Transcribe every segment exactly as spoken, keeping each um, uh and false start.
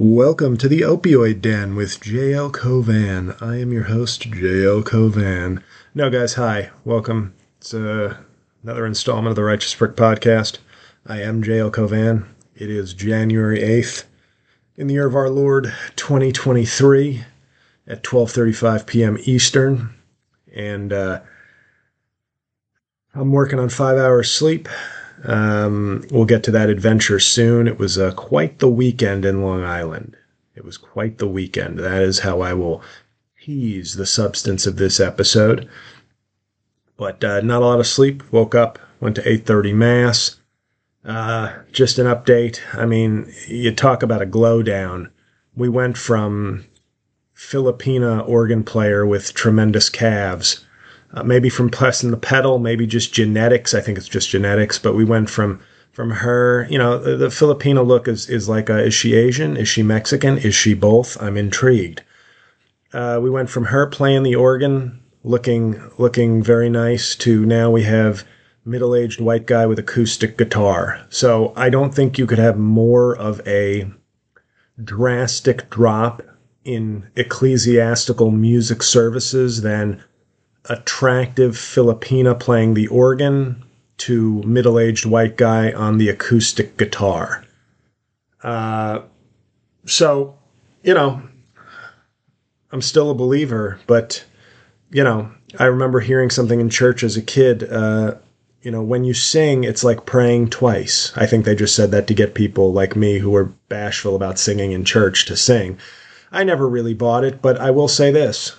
Welcome to the Opioid Den with J L Covan. I am your host, J L Covan. No, guys, hi. Welcome. It's uh, another installment of the Righteous Prick Podcast. I am J L Covan. It is January eighth in the year of our Lord, twenty twenty-three at twelve thirty-five p.m. Eastern. And uh, I'm working on five hours sleep. Um, we'll get to that adventure soon. It was uh, quite the weekend in Long Island. It was quite the weekend. That is how I will tease the substance of this episode. But uh, not a lot of sleep. Woke up, went to eight thirty Mass. Uh, just an update. I mean, you talk about a glow down. We went from Filipina organ player with tremendous calves, Uh, maybe from pressing the pedal, maybe just genetics. I think it's just genetics. But we went from from her, you know, the, the Filipina look is is like, a, is she Asian? Is she Mexican? Is she both? I'm intrigued. Uh, we went from her playing the organ, looking looking very nice, to now we have middle-aged white guy with acoustic guitar. So I don't think you could have more of a drastic drop in ecclesiastical music services than attractive Filipina playing the organ to middle-aged white guy on the acoustic guitar. Uh, so, you know, I'm still a believer, but, you know, I remember hearing something in church as a kid. Uh, you know, when you sing, it's like praying twice. I think they just said that to get people like me who were bashful about singing in church to sing. I never really bought it, but I will say this.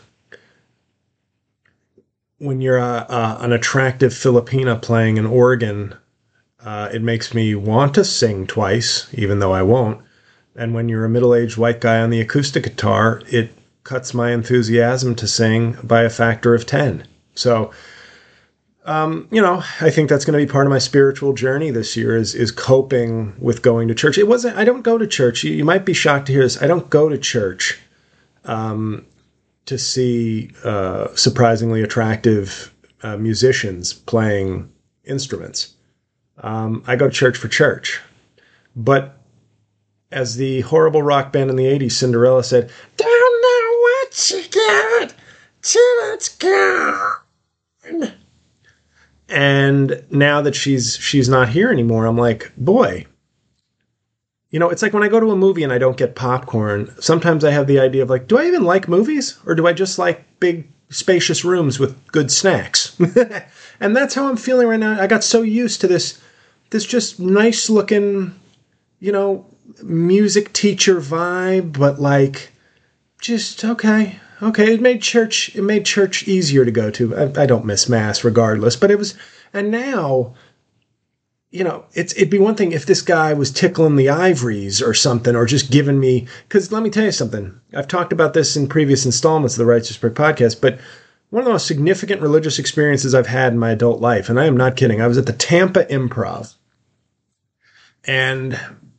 When you're a, a, an attractive Filipina playing an organ, uh, it makes me want to sing twice, even though I won't. And when you're a middle-aged white guy on the acoustic guitar, it cuts my enthusiasm to sing by a factor of ten. So, um, you know, I think that's going to be part of my spiritual journey this year is is coping with going to church. It wasn't. I don't go to church. You, you might be shocked to hear this. I don't go to church. Um, to see uh, surprisingly attractive uh, musicians playing instruments. Um, I go to church for church. But as the horrible rock band in the eighties, Cinderella, said, "Don't know what you got till it's gone." And now that she's she's not here anymore, I'm like, boy, you know, it's like when I go to a movie and I don't get popcorn, sometimes I have the idea of like, do I even like movies? Or do I just like big, spacious rooms with good snacks? And that's how I'm feeling right now. I got so used to this, this just nice looking, you know, music teacher vibe, but like, just, okay, okay. It made church, it made church easier to go to. I, I don't miss Mass regardless, but it was, and now, you know, it's, it'd be one thing if this guy was tickling the ivories or something, or just giving me, because let me tell you something. I've talked about this in previous installments of the Righteous Prick Podcast, but one of the most significant religious experiences I've had in my adult life, and I am not kidding, I was at the Tampa Improv, and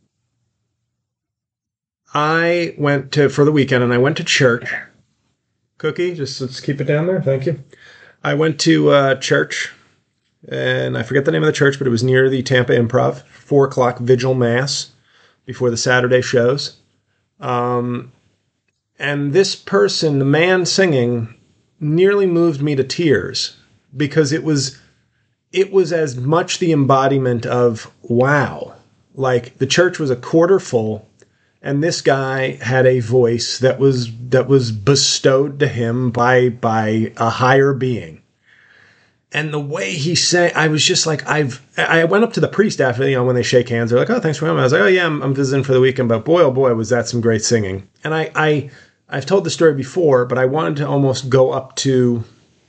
I went to, for the weekend, and I went to church. Cookie, just let's keep it down there. Thank you. I went to uh, church. And I forget the name of the church, but it was near the Tampa Improv, four o'clock vigil mass before the Saturday shows. Um, and this person, the man singing, nearly moved me to tears because it was, it was as much the embodiment of, wow, like the church was a quarter full and this guy had a voice that was, that was bestowed to him by, by a higher being. And the way he sang, I was just like, I've, I went up to the priest after, you know, when they shake hands, they're like, "Oh, thanks for coming." I was like, "Oh yeah, I'm, I'm visiting for the weekend," but boy, oh boy, was that some great singing. And I, I, I've told the story before, but I wanted to almost go up to,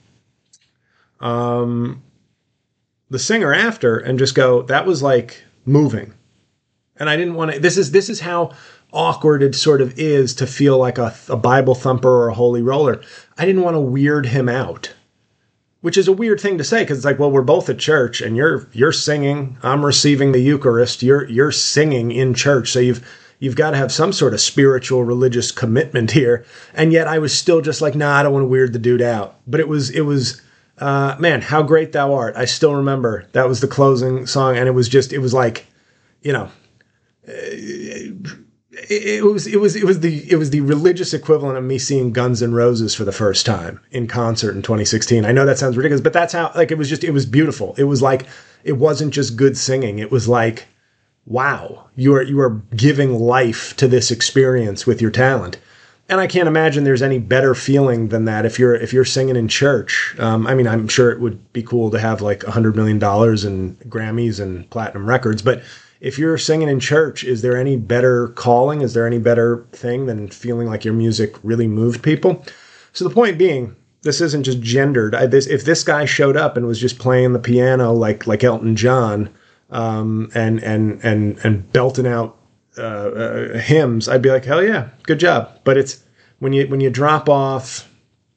um, the singer after and just go, that was like moving. And I didn't want to, this is, this is how awkward it sort of is to feel like a, a Bible thumper or a holy roller. I didn't want to weird him out. Which is a weird thing to say because it's like, well, we're both at church and you're you're singing, I'm receiving the Eucharist, you're you're singing in church, so you've you've got to have some sort of spiritual religious commitment here. And yet I was still just like, nah, I don't want to weird the dude out. But it was it was uh, man, How Great Thou Art. I still remember that was the closing song, and it was just it was like, you know, it, it was it was it was the it was the religious equivalent of me seeing Guns N' Roses for the first time in concert in twenty sixteen. I know that sounds ridiculous, but that's how, like, it was just, it was beautiful. It was like, it wasn't just good singing. It was like, wow, you are you are giving life to this experience with your talent. And I can't imagine there's any better feeling than that if you're if you're singing in church. Um, I mean, I'm sure it would be cool to have like a hundred million dollars in Grammys and platinum records, but if you're singing in church, is there any better calling? Is there any better thing than feeling like your music really moved people? So the point being, this isn't just gendered. I, this, if this guy showed up and was just playing the piano like like Elton John, um, and and and and belting out uh, uh, hymns, I'd be like, hell yeah, good job. But it's when you when you drop off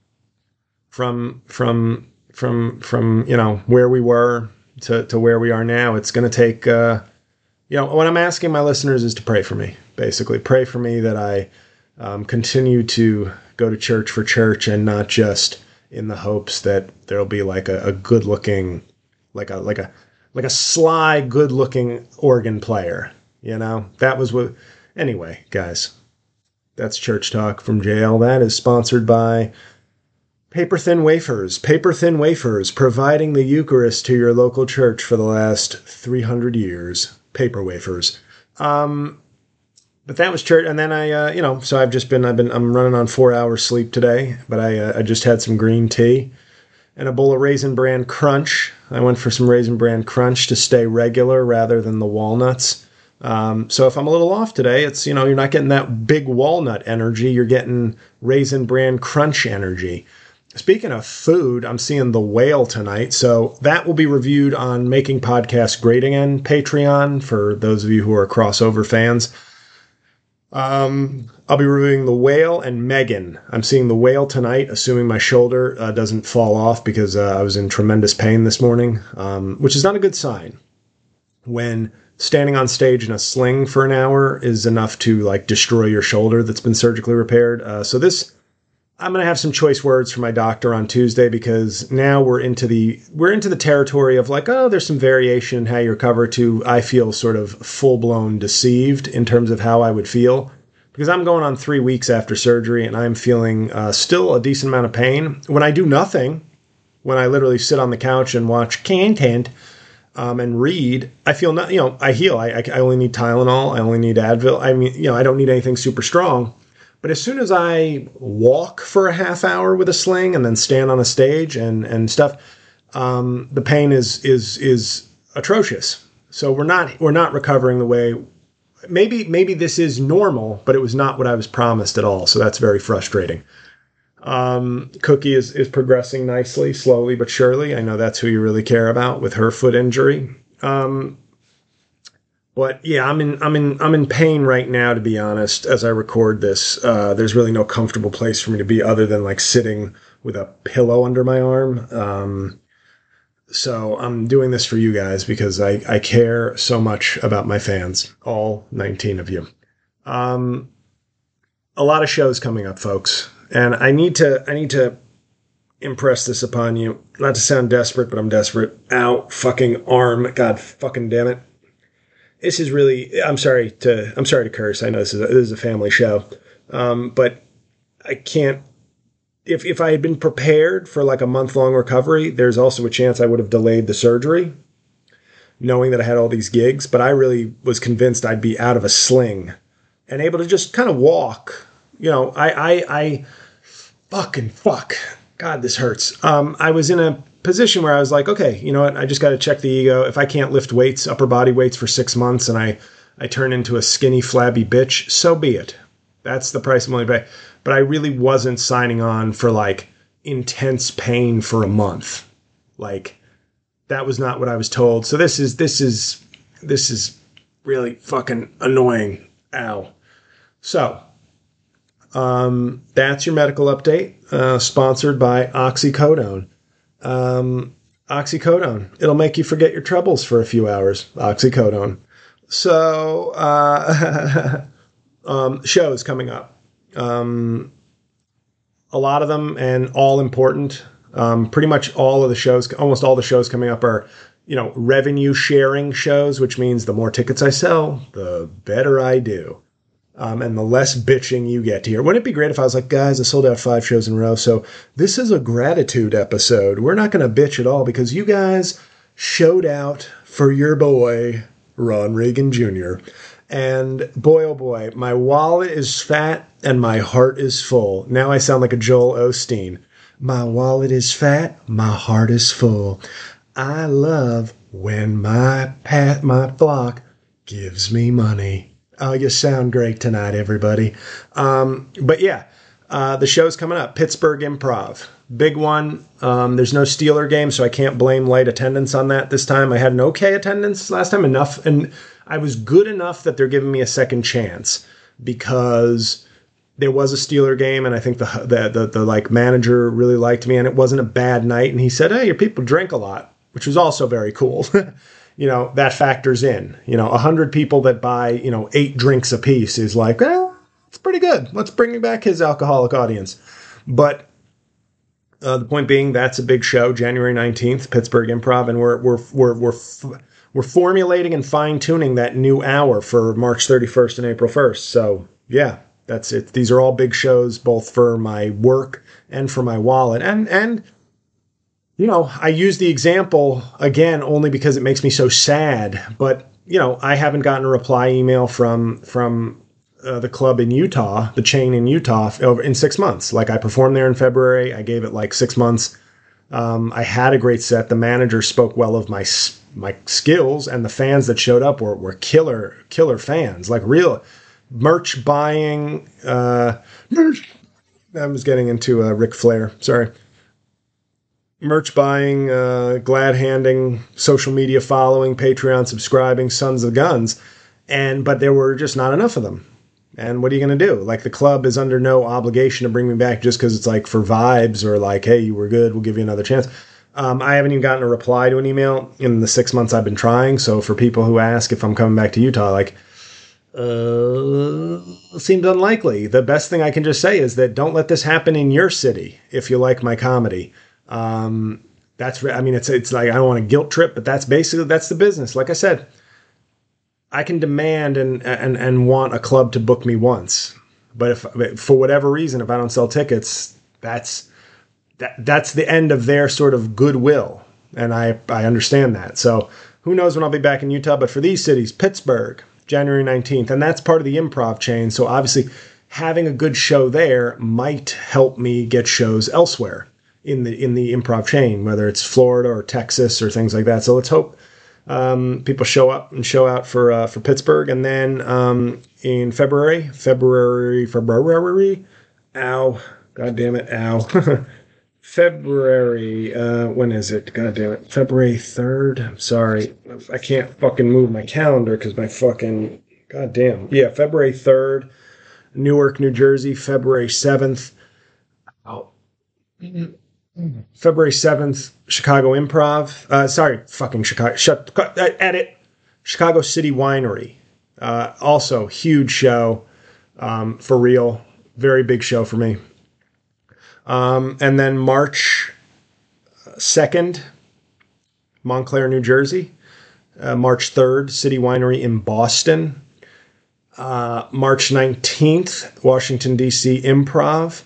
from from from from you know where we were to to where we are now, it's going to take. Uh, You know, what I'm asking my listeners is to pray for me, basically. Pray for me that I um, continue to go to church for church and not just in the hopes that there'll be like a, a good-looking, like a like a like a sly, good-looking organ player. You know, that was what. Anyway, guys, that's Church Talk from Jail. That is sponsored by Paper Thin Wafers. Paper Thin Wafers, providing the Eucharist to your local church for the last three hundred years. Paper wafers. Um, but that was church. And then I, uh, you know, so I've just been, I've been, I'm running on four hours sleep today, but I, uh, I just had some green tea and a bowl of Raisin Bran Crunch. I went for some Raisin Bran Crunch to stay regular rather than the walnuts. Um, so if I'm a little off today, it's, you know, you're not getting that big walnut energy. You're getting Raisin Bran Crunch energy. Speaking of food, I'm seeing The Whale tonight, so that will be reviewed on Making Podcasts Great Again Patreon for those of you who are crossover fans. Um, I'll be reviewing The Whale and Megan. I'm seeing The Whale tonight, assuming my shoulder uh, doesn't fall off because uh, I was in tremendous pain this morning, um, which is not a good sign. When standing on stage in a sling for an hour is enough to like destroy your shoulder that's been surgically repaired. Uh, so this... I'm going to have some choice words for my doctor on Tuesday because now we're into the we're into the territory of like, oh, there's some variation in how you recover to I feel sort of full-blown deceived in terms of how I would feel because I'm going on three weeks after surgery and I'm feeling uh, still a decent amount of pain. When I do nothing, when I literally sit on the couch and watch content um, and read, I feel not, you know, I heal. I, I only need Tylenol. I only need Advil. I mean, you know, I don't need anything super strong. But as soon as I walk for a half hour with a sling and then stand on a stage and, and stuff, um, the pain is is is atrocious. So we're not we're not recovering the way maybe maybe this is normal, but it was not what I was promised at all. So that's very frustrating. Um, Cookie is is progressing nicely, slowly but surely. I know that's who you really care about with her foot injury. Um, But yeah, I'm in I'm in I'm in pain right now, to be honest, as I record this. Uh, there's really no comfortable place for me to be other than like sitting with a pillow under my arm. Um, so I'm doing this for you guys because I, I care so much about my fans, all nineteen of you. Um, a lot of shows coming up, folks, and I need to I need to impress this upon you. Not to sound desperate, but I'm desperate. Ow, fucking arm. God fucking damn it. This is really, I'm sorry to, I'm sorry to curse. I know this is a, this is a family show. Um, but I can't, if, if I had been prepared for like a month long recovery, there's also a chance I would have delayed the surgery knowing that I had all these gigs, but I really was convinced I'd be out of a sling and able to just kind of walk. You know, I, I, I fucking fuck. God, this hurts. Um, I was in a position where I was like, okay, you know what? I just got to check the ego. If I can't lift weights, upper body weights for six months and I, I turn into a skinny, flabby bitch, so be it. That's the price I'm willing to pay. But I really wasn't signing on for like intense pain for a month. Like that was not what I was told. So this is, this is, this is really fucking annoying. Ow. So, um, that's your medical update, uh, sponsored by Oxycodone. Um, Oxycodone. It'll make you forget your troubles for a few hours. Oxycodone. So, uh, um, shows coming up. Um, a lot of them and all important. Um, pretty much all of the shows, almost all the shows coming up are, you know, revenue sharing shows, which means the more tickets I sell, the better I do. Um, and the less bitching you get to hear. Wouldn't it be great if I was like, guys, I sold out five shows in a row, so this is a gratitude episode. We're not going to bitch at all because you guys showed out for your boy, Ron Reagan Junior And boy, oh boy, my wallet is fat and my heart is full. Now I sound like a Joel Osteen. My wallet is fat, my heart is full. I love when my pat, my flock gives me money. Oh, you sound great tonight, everybody. Um, but yeah, uh, the show's coming up. Pittsburgh Improv. Big one. Um, there's no Steeler game, so I can't blame light attendance on that this time. I had an okay attendance last time, enough, and I was good enough that they're giving me a second chance because there was a Steeler game, and I think the the the, the like manager really liked me, and it wasn't a bad night. And he said, "Hey, your people drink a lot," which was also very cool. You know, that factors in. You know, a hundred people that buy, you know, eight drinks a piece is like, well, it's pretty good. Let's bring back his alcoholic audience. But uh, the point being, that's a big show, January nineteenth, Pittsburgh Improv, and we're we're we're we're we're formulating and fine tuning that new hour for March thirty-first and April first. So yeah, that's it. These are all big shows, both for my work and for my wallet, and and. You know, I use the example, again, only because it makes me so sad. But, you know, I haven't gotten a reply email from from uh, the club in Utah, the chain in Utah, over in six months. Like, I performed there in February. I gave it like six months. Um, I had a great set. The manager spoke well of my my skills, and the fans that showed up were, were killer, killer fans. Like, real merch buying. Uh, I was getting into uh, Ric Flair. Sorry. Merch buying, uh, glad handing, social media following, Patreon subscribing, sons of guns. And, but there were just not enough of them. And what are you going to do? Like, the club is under no obligation to bring me back just because it's like for vibes or like, hey, you were good, we'll give you another chance. Um, I haven't even gotten a reply to an email in the six months I've been trying. So for people who ask if I'm coming back to Utah, like, uh, seems unlikely. The best thing I can just say is that don't let this happen in your city if you like my comedy. Um, that's, I mean, it's, it's like, I don't want to guilt trip, but that's basically, that's the business. Like I said, I can demand and, and, and want a club to book me once, but if, for whatever reason, if I don't sell tickets, that's, that, that's the end of their sort of goodwill. And I, I understand that. So who knows when I'll be back in Utah, but for these cities, Pittsburgh, January nineteenth, and that's part of the improv chain. So obviously having a good show there might help me get shows elsewhere in the in the improv chain, whether it's Florida or Texas or things like that. So let's hope um, people show up and show out for uh, for Pittsburgh. And then um, in February, February, February, ow, God damn it, ow. February, uh, when is it? God damn it. February third. I'm sorry. I can't fucking move my calendar because my fucking, God damn. Yeah, February third, Newark, New Jersey. February seventh. Oh. February seventh, Chicago Improv. Uh, sorry, fucking Chicago. Shut, uh, edit. Chicago City Winery. Uh, also, huge show. Um, for real. Very big show for me. Um, and then March second, Montclair, New Jersey. Uh, March third, City Winery in Boston. Uh, March nineteenth, Washington, D C Improv.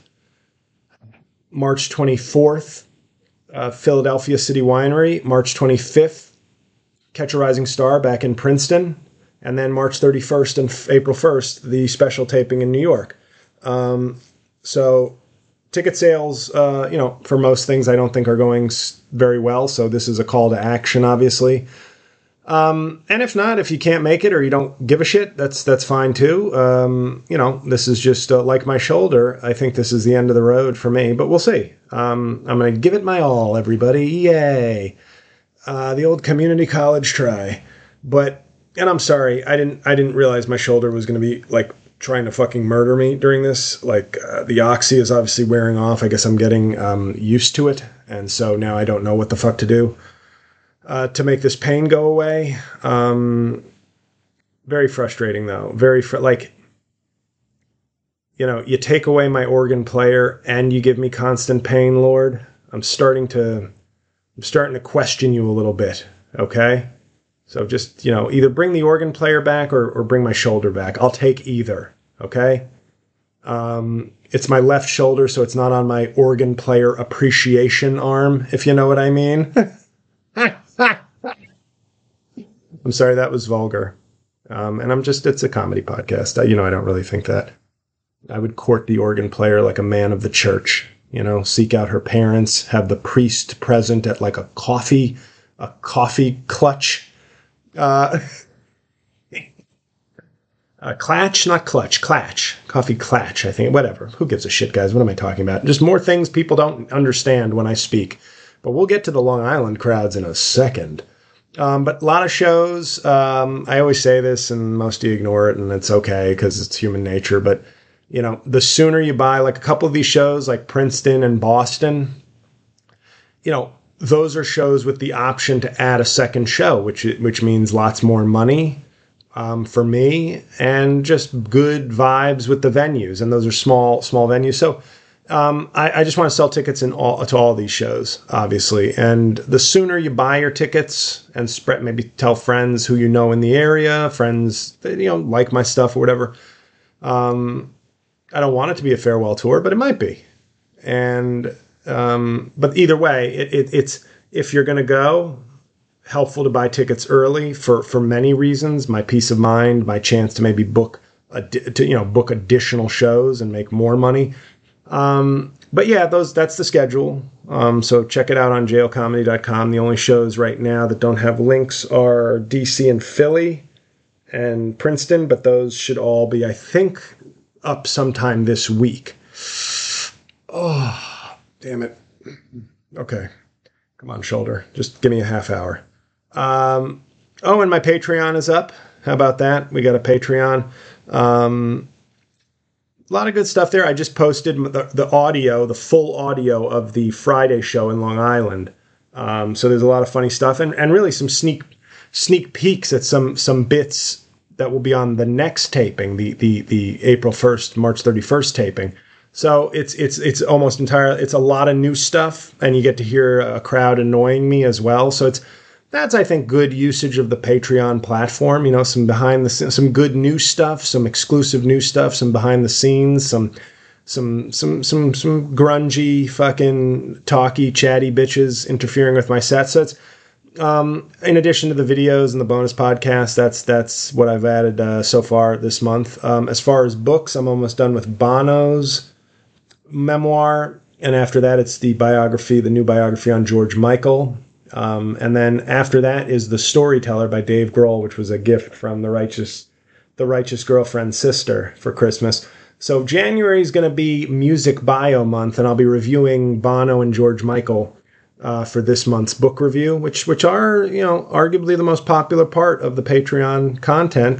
March twenty-fourth, uh, Philadelphia City Winery. March twenty-fifth, Catch a Rising Star back in Princeton. And then March thirty-first and April first, the special taping in New York. Um, so ticket sales, uh, you know, for most things I don't think are going very well. So this is a call to action, obviously. Um, and if not, if you can't make it or you don't give a shit, that's that's fine too. Um, you know, this is just uh, like my shoulder. I think this is the end of the road for me, but we'll see. Um, I'm going to give it my all, everybody. Yay. Uh, the old community college try. But, and I'm sorry, I didn't, I didn't realize my shoulder was going to be like trying to fucking murder me during this. Like uh, the oxy is obviously wearing off. I guess I'm getting um, used to it. And so now I don't know what the fuck to do. Uh, to make this pain go away. Um, very frustrating, though. Very, fr- like, you know, you take away my organ player and you give me constant pain, Lord. I'm starting to, I'm starting to question you a little bit, okay? So just, you know, either bring the organ player back or, or bring my shoulder back. I'll take either, Okay. Um, it's my left shoulder, so it's not on my organ player appreciation arm, if you know what I mean. I'm sorry, that was vulgar. Um, and I'm just, it's a comedy podcast. I, you know, I don't really think that. I would court the organ player like a man of the church, you know, seek out her parents, have the priest present at like a coffee, a coffee clutch. Uh, uh, clatch, not clutch, clatch, coffee clatch, I think, whatever. Who gives a shit, guys? What am I talking about? Just more things people don't understand when I speak. But we'll get to the Long Island crowds in a second. Um, but a lot of shows, um, I always say this and most of you ignore it and it's okay because it's human nature. But, you know, the sooner you buy like a couple of these shows like Princeton and Boston, you know, those are shows with the option to add a second show, which, which means lots more money, um, for me and just good vibes with the venues. And those are small, small venues. So, Um, I, I just want to sell tickets in all to all these shows, obviously. And the sooner you buy your tickets and spread, maybe tell friends who you know in the area, friends that, you know, like my stuff or whatever. Um, I don't want it to be a farewell tour, but it might be. And um, but either way, it, it, it's if you're going to go, helpful to buy tickets early for for many reasons. My peace of mind, my chance to maybe book a, to, you know book additional shows and make more money. Um, but yeah, those, that's the schedule. Um, so check it out on jail comedy dot com. The only shows right now that don't have links are D C and Philly and Princeton, but those should all be, I think, up sometime this week. Oh, damn it. Okay. Come on, shoulder. Just give me a half hour. Um, oh, and my Patreon is up. How about that? We got a Patreon. Um, A lot of good stuff there. I just posted the, the audio, the full audio of the Friday show in Long Island. Um, so there's a lot of funny stuff and, and really some sneak sneak peeks at some some bits that will be on the next taping, the the the April first, March thirty-first taping. So it's it's it's almost entirely, it's a lot of new stuff, and you get to hear a crowd annoying me as well. So it's that's, I think, good usage of the Patreon platform. You know, some behind the some good new stuff, some exclusive new stuff, some behind the scenes, some some some some some grungy, fucking talky, chatty bitches interfering with my set. So it's um, in addition to the videos and the bonus podcast, that's that's what I've added uh, so far this month. Um, as far as books, I'm almost done with Bono's memoir, and after that, it's the biography, the new biography on George Michael. Um, and then after that is The Storyteller by Dave Grohl, which was a gift from the righteous, the righteous girlfriend's sister for Christmas. So January is going to be music bio month, and I'll be reviewing Bono and George Michael uh, for this month's book review, which which are, you know, arguably the most popular part of the Patreon content.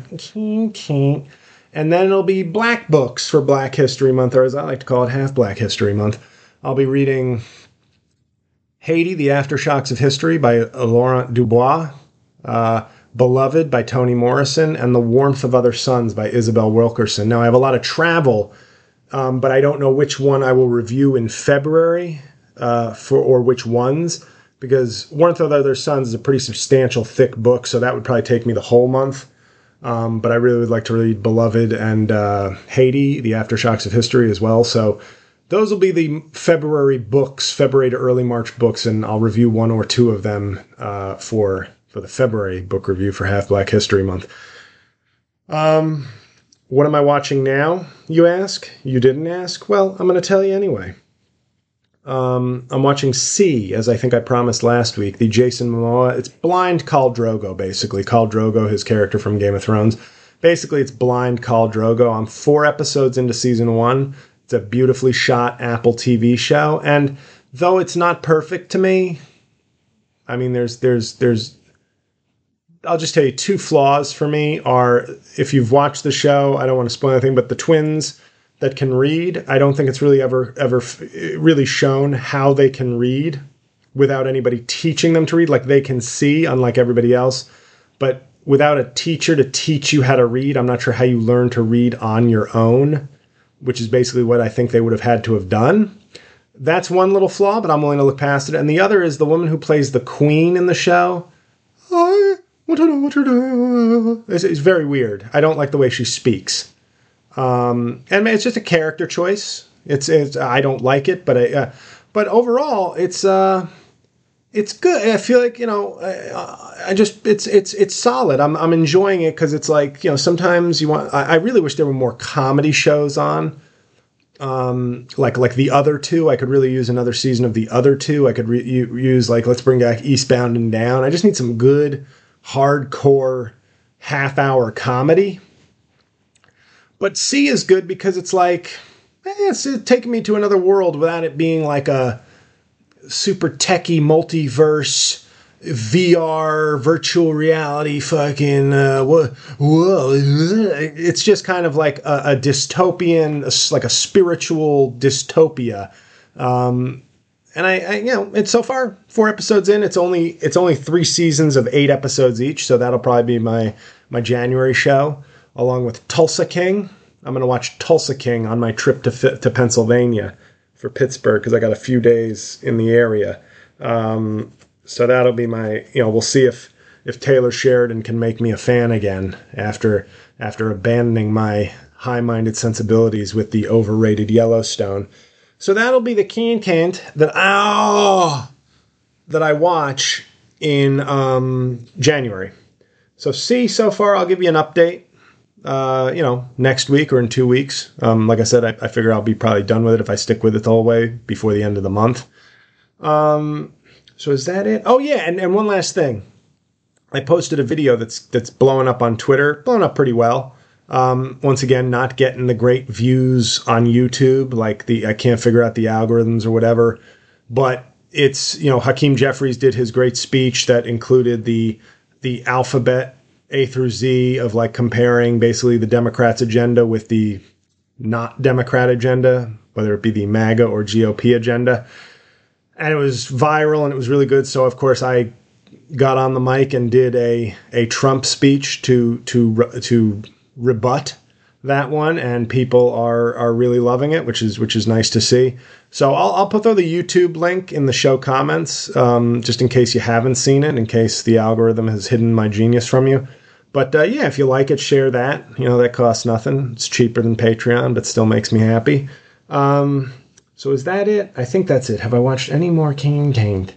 And then it'll be Black Books for Black History Month, or as I like to call it, Half Black History Month. I'll be reading Haiti, The Aftershocks of History by Laurent Dubois, uh, Beloved by Toni Morrison, and The Warmth of Other Suns by Isabel Wilkerson. Now, I have a lot of travel, um, but I don't know which one I will review in February uh, for or which ones, because Warmth of Other Suns is a pretty substantial, thick book, so that would probably take me the whole month. Um, but I really would like to read Beloved and uh, Haiti, The Aftershocks of History as well. So those will be the February books, February to early March books, and I'll review one or two of them uh, for for the February book review for Half Black History Month. Um, what am I watching now, you ask? You didn't ask? Well, I'm going to tell you anyway. Um, I'm watching C, as I think I promised last week, the Jason Momoa. It's blind Khal Drogo, basically. Khal Drogo, his character from Game of Thrones. Basically, it's blind Khal Drogo. I'm four episodes into season one. It's a beautifully shot Apple T V show. And though it's not perfect to me, I mean, there's, there's, there's, I'll just tell you two flaws for me are, if you've watched the show, I don't want to spoil anything, but the twins that can read, I don't think it's really ever, ever really shown how they can read without anybody teaching them to read. Like, they can see, unlike everybody else, but without a teacher to teach you how to read, I'm not sure how you learn to read on your own, which is basically what I think they would have had to have done. That's one little flaw, but I'm willing to look past it. And the other is the woman who plays the queen in the show. I want to know what you're doing. It's, it's very weird. I don't like the way she speaks. Um, and it's just a character choice. It's, it's I don't like it, but I, uh, but overall, it's uh, it's good. I feel like, you know, I, I just it's it's it's solid. I'm I'm enjoying it because it's like, you know, sometimes you want. I, I really wish there were more comedy shows on. Um, like like the other two, I could really use another season of the other two. I could re- use like let's bring back Eastbound and Down. I just need some good, hardcore, half hour comedy. But C is good because it's like eh, it's taking me to another world without it being like a super techie multiverse V R virtual reality fucking uh, whoa, whoa. It's just kind of like a, a dystopian, like a spiritual dystopia. Um, and I, I, you know, it's so far four episodes in. It's only it's only three seasons of eight episodes each, so that'll probably be my my January show, along with Tulsa King. I'm gonna watch Tulsa King on my trip to to Pennsylvania for Pittsburgh because I got a few days in the area. Um, So that'll be my, you know, we'll see if, if Taylor Sheridan can make me a fan again after after abandoning my high-minded sensibilities with the overrated Yellowstone. So that'll be the content that I, that I watch in um, January. So see, so far I'll give you an update, uh, you know, next week or in two weeks. Um, like I said, I, I figure I'll be probably done with it if I stick with it the whole way before the end of the month. Um... So is that it? Oh yeah, and, and one last thing. I posted a video that's that's blowing up on Twitter, blowing up pretty well. Um, once again, not getting the great views on YouTube, like the I can't figure out the algorithms or whatever. But it's, you know, Hakeem Jeffries did his great speech that included the the alphabet A through Z of like comparing basically the Democrats' agenda with the not Democrat agenda, whether it be the MAGA or G O P agenda. And it was viral and it was really good. So, of course, I got on the mic and did a, a Trump speech to to to rebut that one. And people are are really loving it, which is which is nice to see. So I'll, I'll put the YouTube link in the show comments, um, just in case you haven't seen it, in case the algorithm has hidden my genius from you. But, uh, yeah, if you like it, share that. You know, that costs nothing. It's cheaper than Patreon, but still makes me happy. Um... So is that it? I think that's it. Have I watched any more King Taint?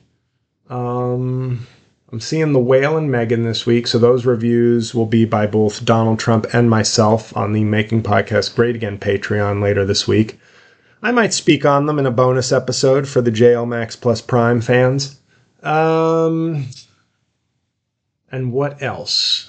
Um, I'm seeing The Whale and Megan this week, so those reviews will be by both Donald Trump and myself on the Making Podcast Great Again Patreon later this week. I might speak on them in a bonus episode for the J L Max Plus Prime fans. Um, and what else?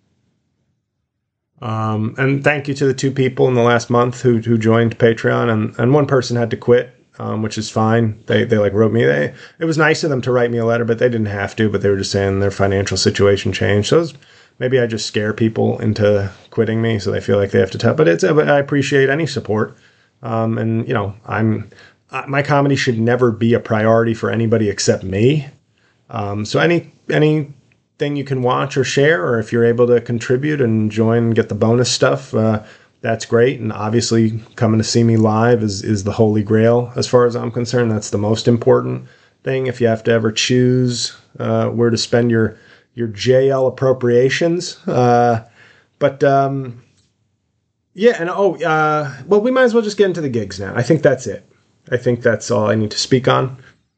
Um, and thank you to the two people in the last month who who joined Patreon, and, and one person had to quit, um, which is fine. They they like wrote me. They it was nice of them to write me a letter, but they didn't have to. But they were just saying their financial situation changed. So it was, maybe I just scare people into quitting me, so they feel like they have to tell. But it's but I appreciate any support. Um, and you know, I'm my comedy should never be a priority for anybody except me. Um, so any any. thing you can watch or share, or if you're able to contribute and join and get the bonus stuff, uh, that's great. And obviously coming to see me live is, is the holy grail. As far as I'm concerned, that's the most important thing. If you have to ever choose uh, where to spend your, your J L appropriations. Uh, but um, yeah. And oh, uh, well, we might as well just get into the gigs now. I think that's it. I think that's all I need to speak on.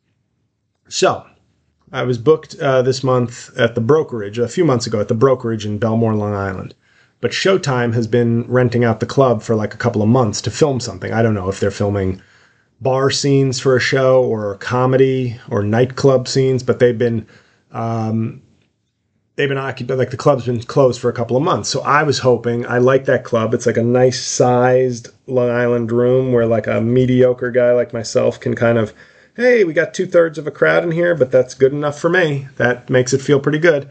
So, I was booked uh, this month at the Brokerage, a few months ago at the Brokerage in Belmore, Long Island. But Showtime has been renting out the club for like a couple of months to film something. I don't know if they're filming bar scenes for a show or comedy or nightclub scenes, but they've been um, they've been occupied. Like the club's been closed for a couple of months. So I was hoping, I like that club. It's like a nice sized Long Island room where like a mediocre guy like myself can kind of, hey, we got two thirds of a crowd in here, but that's good enough for me. That makes it feel pretty good.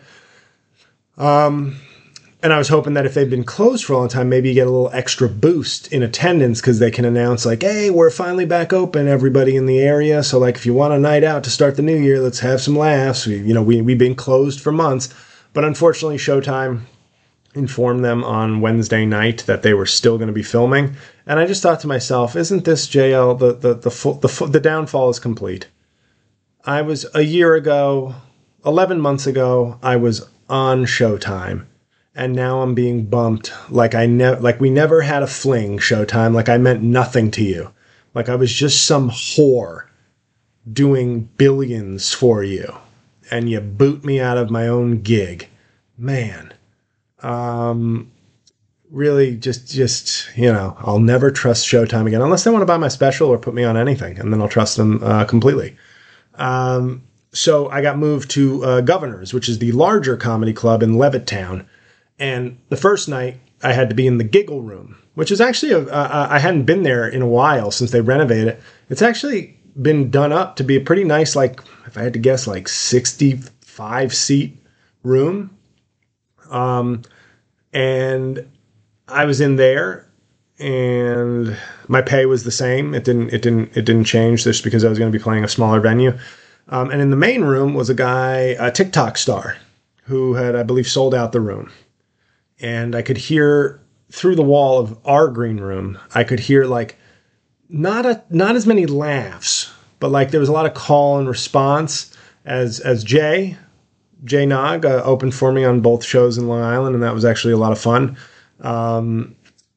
Um, and I was hoping that if they've been closed for a long time, maybe you get a little extra boost in attendance because they can announce like, hey, we're finally back open, everybody in the area. So like, if you want a night out to start the new year, let's have some laughs. We, you know, we, we've been closed for months, but unfortunately Showtime informed them on Wednesday night that they were still going to be filming. And I just thought to myself, isn't this J L, the, the, the, full, the, full, the downfall is complete. I was a year ago, eleven months ago, I was on Showtime. and now I'm being bumped like I ne- like we never had a fling, Showtime, like I meant nothing to you. Like I was just some whore doing billions for you, and you boot me out of my own gig. Man. Um really just just you know, I'll never trust Showtime again unless they want to buy my special or put me on anything, and then I'll trust them uh, completely. Um so I got moved to uh, Governors, which is the larger comedy club in Levittown. And the first night I had to be in the Giggle Room, which is actually, a, uh, I hadn't been there in a while since they renovated it. It's actually been done up to be a pretty nice, like, if I had to guess, like sixty-five seat room. Um, and I was in there and my pay was the same. It didn't, it didn't, it didn't change just because I was going to be playing a smaller venue. Um, and in the main room was a guy, a TikTok star, who had, I believe, sold out the room. And I could hear through the wall of our green room, I could hear like not a not as many laughs, but like there was a lot of call and response as as Jay Jay Nog uh, opened for me on both shows in Long Island, and that was actually a lot of fun. Um,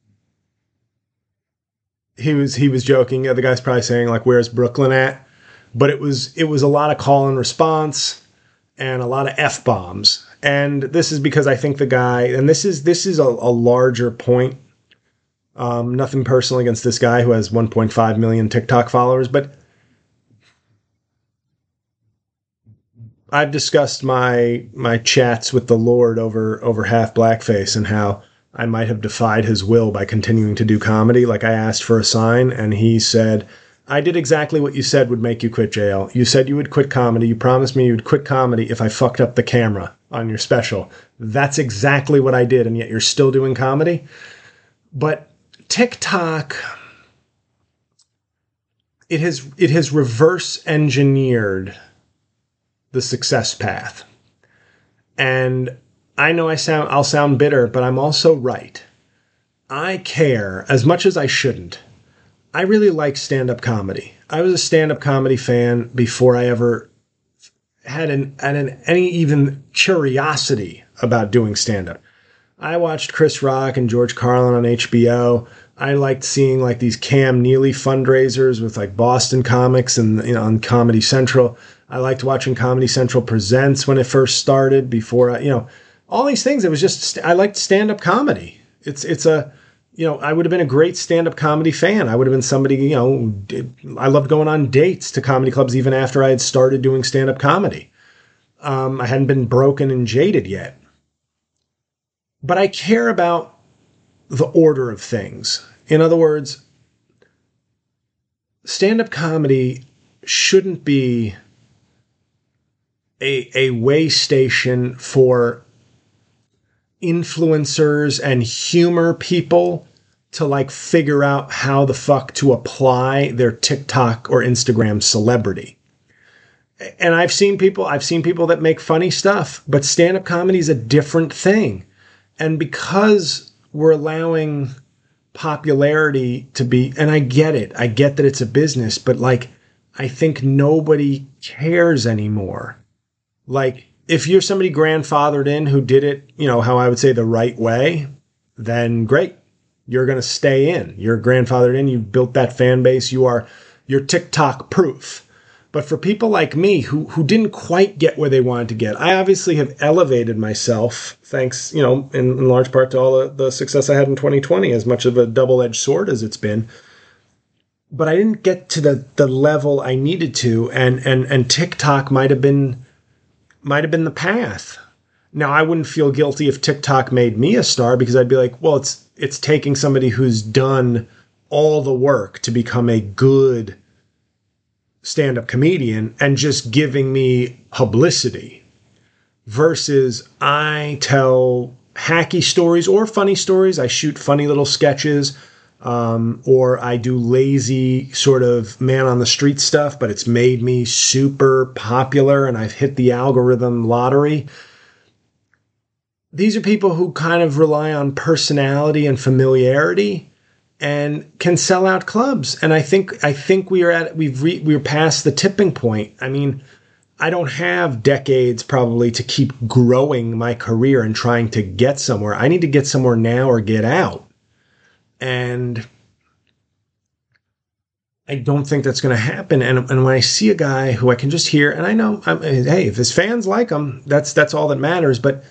he was he was joking. Yeah, the guy's probably saying like, "Where's Brooklyn at?" But it was it was a lot of call and response and a lot of F bombs. And this is because I think the guy, and this is this is a, a larger point. Um, nothing personal against this guy who has one point five million TikTok followers, but I've discussed my my chats with the Lord over over Half Blackface and how I might have defied his will by continuing to do comedy. Like I asked for a sign, and he said, I did exactly what you said would make you quit jail. You said you would quit comedy. You promised me you would quit comedy if I fucked up the camera on your special. That's exactly what I did, and yet you're still doing comedy? But TikTok, it has it has reverse engineered the success path. And I know I sound I'll sound bitter, but I'm also right. I care as much as I shouldn't. I really like stand-up comedy. I was a stand-up comedy fan before I ever had an, had an any even curiosity about doing stand-up. I watched Chris Rock and George Carlin on H B O. I liked seeing like these Cam Neely fundraisers with like Boston comics and, you know, on Comedy Central. I liked watching Comedy Central Presents when it first started before I, you know, all these things. It was just, I liked stand-up comedy. It's, it's a, you know, I would have been a great stand-up comedy fan. I would have been somebody, you know, did, I loved going on dates to comedy clubs even after I had started doing stand-up comedy. Um, I hadn't been broken and jaded yet. But I care about the order of things. In other words, stand-up comedy shouldn't be a, a way station for influencers and humor people to like figure out how the fuck to apply their TikTok or Instagram celebrity. And I've seen people, I've seen people that make funny stuff, but stand-up comedy is a different thing. And because we're allowing popularity to be, and I get it, I get that it's a business, but like, I think nobody cares anymore. Like, if you're somebody grandfathered in who did it, you know, how I would say the right way, then great. You're going to stay in. You're grandfathered in. You've built that fan base. You are, you're TikTok proof. But for people like me who, who didn't quite get where they wanted to get, I obviously have elevated myself thanks, you know, in, in large part to all the, the success I had in twenty twenty, as much of a double-edged sword as it's been. But I didn't get to the, the level I needed to. And, and, and TikTok might have been, might have been the path. Now, I wouldn't feel guilty if TikTok made me a star because I'd be like, well, it's, it's taking somebody who's done all the work to become a good stand-up comedian and just giving me publicity versus I tell hacky stories or funny stories. I shoot funny little sketches, um, or I do lazy sort of man on the street stuff, but it's made me super popular and I've hit the algorithm lottery. These are people who kind of rely on personality and familiarity and can sell out clubs. And I think I think we are at we've re, we're past the tipping point. I mean, I don't have decades probably to keep growing my career and trying to get somewhere. I need to get somewhere now or get out. And I don't think that's going to happen. And, and when I see a guy who I can just hear, and I know, I'm, hey, if his fans like him, that's that's all that matters. But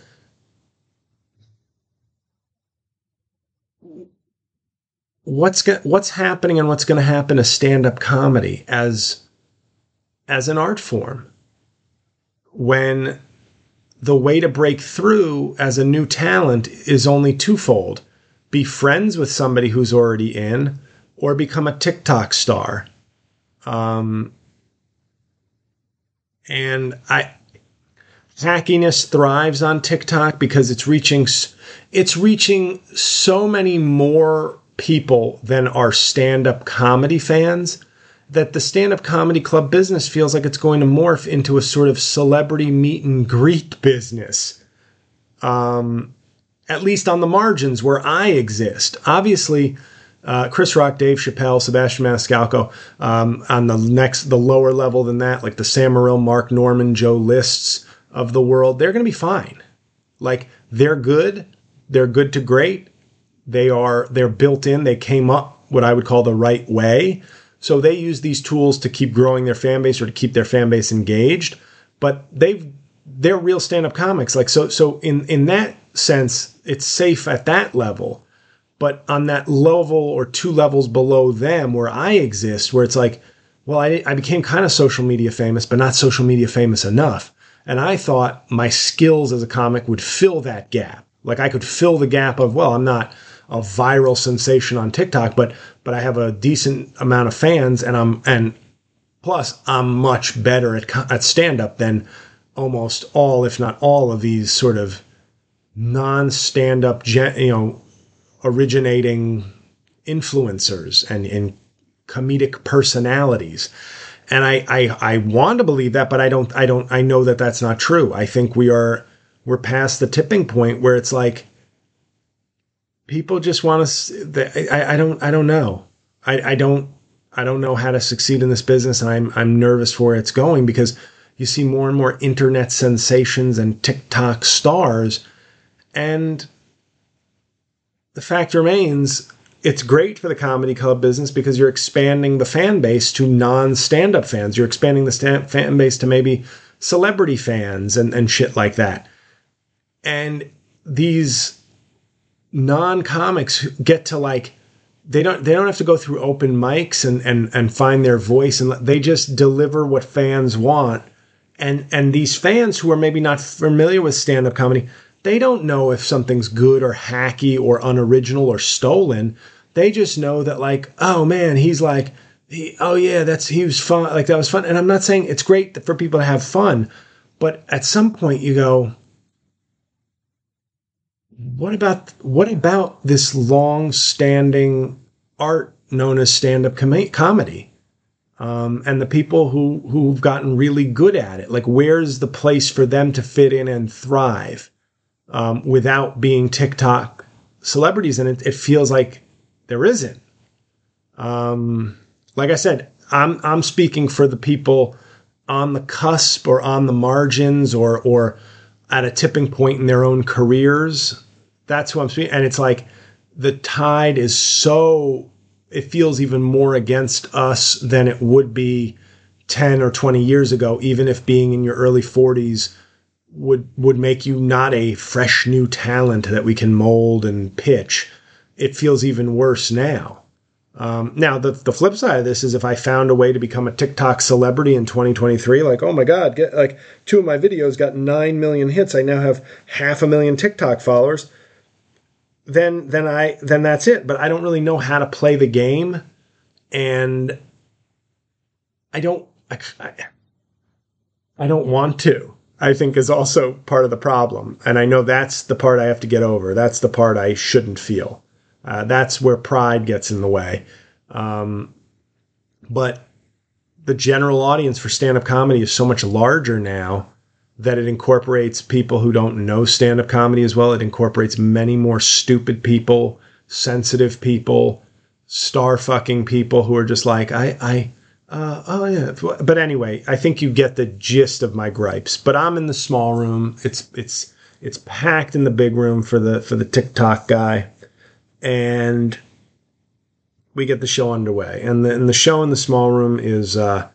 what's go- what's happening and what's going to happen to stand-up comedy as as an art form when the way to break through as a new talent is only twofold: be friends with somebody who's already in, or become a TikTok star. Um, and I, hackiness thrives on TikTok because it's reaching, it's reaching so many more people than our stand-up comedy fans, that the stand-up comedy club business feels like it's going to morph into a sort of celebrity meet and greet business. Um, at least on the margins where I exist. Obviously, uh, Chris Rock, Dave Chappelle, Sebastian Maniscalco, um, on the next, the lower level than that, like the Sam Morril, Mark Norman, Joe Lists of the world, they're going to be fine. Like, they're good. They're good to great. They are, they're built in. They came up what I would call the right way. So they use these tools to keep growing their fan base or to keep their fan base engaged. But they've, they're real stand-up comics. Like, so, so in, in that sense, it's safe at that level. But on that level or two levels below them where I exist, where it's like, well, I, I became kind of social media famous, but not social media famous enough. And I thought my skills as a comic would fill that gap. Like, I could fill the gap of, well, I'm not a viral sensation on TikTok, but but I have a decent amount of fans, and I'm and plus I'm much better at at stand-up than almost all, if not all, of these sort of non-stand-up, you know, originating influencers and, and comedic personalities. And I, I, I want to believe that, but I don't, I don't, I know that that's not true. I think we are, we're past the tipping point where it's like, people just want to, I, I don't, I don't know. I, I don't, I don't know how to succeed in this business. And I'm, I'm nervous for where it's going, because you see more and more internet sensations and TikTok stars. And the fact remains, it's great for the comedy club business because you're expanding the fan base to non-stand-up fans. You're expanding the stand- fan base to maybe celebrity fans and, and shit like that. And these non-comics get to, like, they don't they don't have to go through open mics and, and, and find their voice, and they just deliver what fans want. And and these fans who are maybe not familiar with stand-up comedy, they don't know if something's good or hacky or unoriginal or stolen. They just know that, like, oh man, he's like, he, oh yeah, that's, he was fun. Like, that was fun. And I'm not saying it's great for people to have fun, but at some point you go, what about, what about this long-standing art known as stand-up com- comedy? Um, and the people who, who've gotten really good at it, like, where's the place for them to fit in and thrive? Um, without being TikTok celebrities. And it, it feels like there isn't. Um, like I said, I'm I'm speaking for the people on the cusp or on the margins or or at a tipping point in their own careers. That's who I'm speaking. And it's like the tide is so, it feels even more against us than it would be ten or twenty years ago, even if being in your early forties would would make you not a fresh new talent that we can mold and pitch. It feels even worse now. Um, now, the the flip side of this is, if I found a way to become a TikTok celebrity in twenty twenty-three, like, oh my God, get, like, two of my videos got nine million hits. I now have half a million TikTok followers. Then then I then that's it. But I don't really know how to play the game, and I don't I, I don't want to. I think is also part of the problem. And I know that's the part I have to get over. That's the part I shouldn't feel. Uh, that's where pride gets in the way. Um, but the general audience for stand-up comedy is so much larger now that it incorporates people who don't know stand-up comedy as well. It incorporates many more stupid people, sensitive people, star-fucking people who are just like, I, I, Uh, oh yeah, but anyway, I think you get the gist of my gripes. But I'm in the small room. It's it's it's packed in the big room for the for the TikTok guy, and we get the show underway. And the and the show in the small room is uh,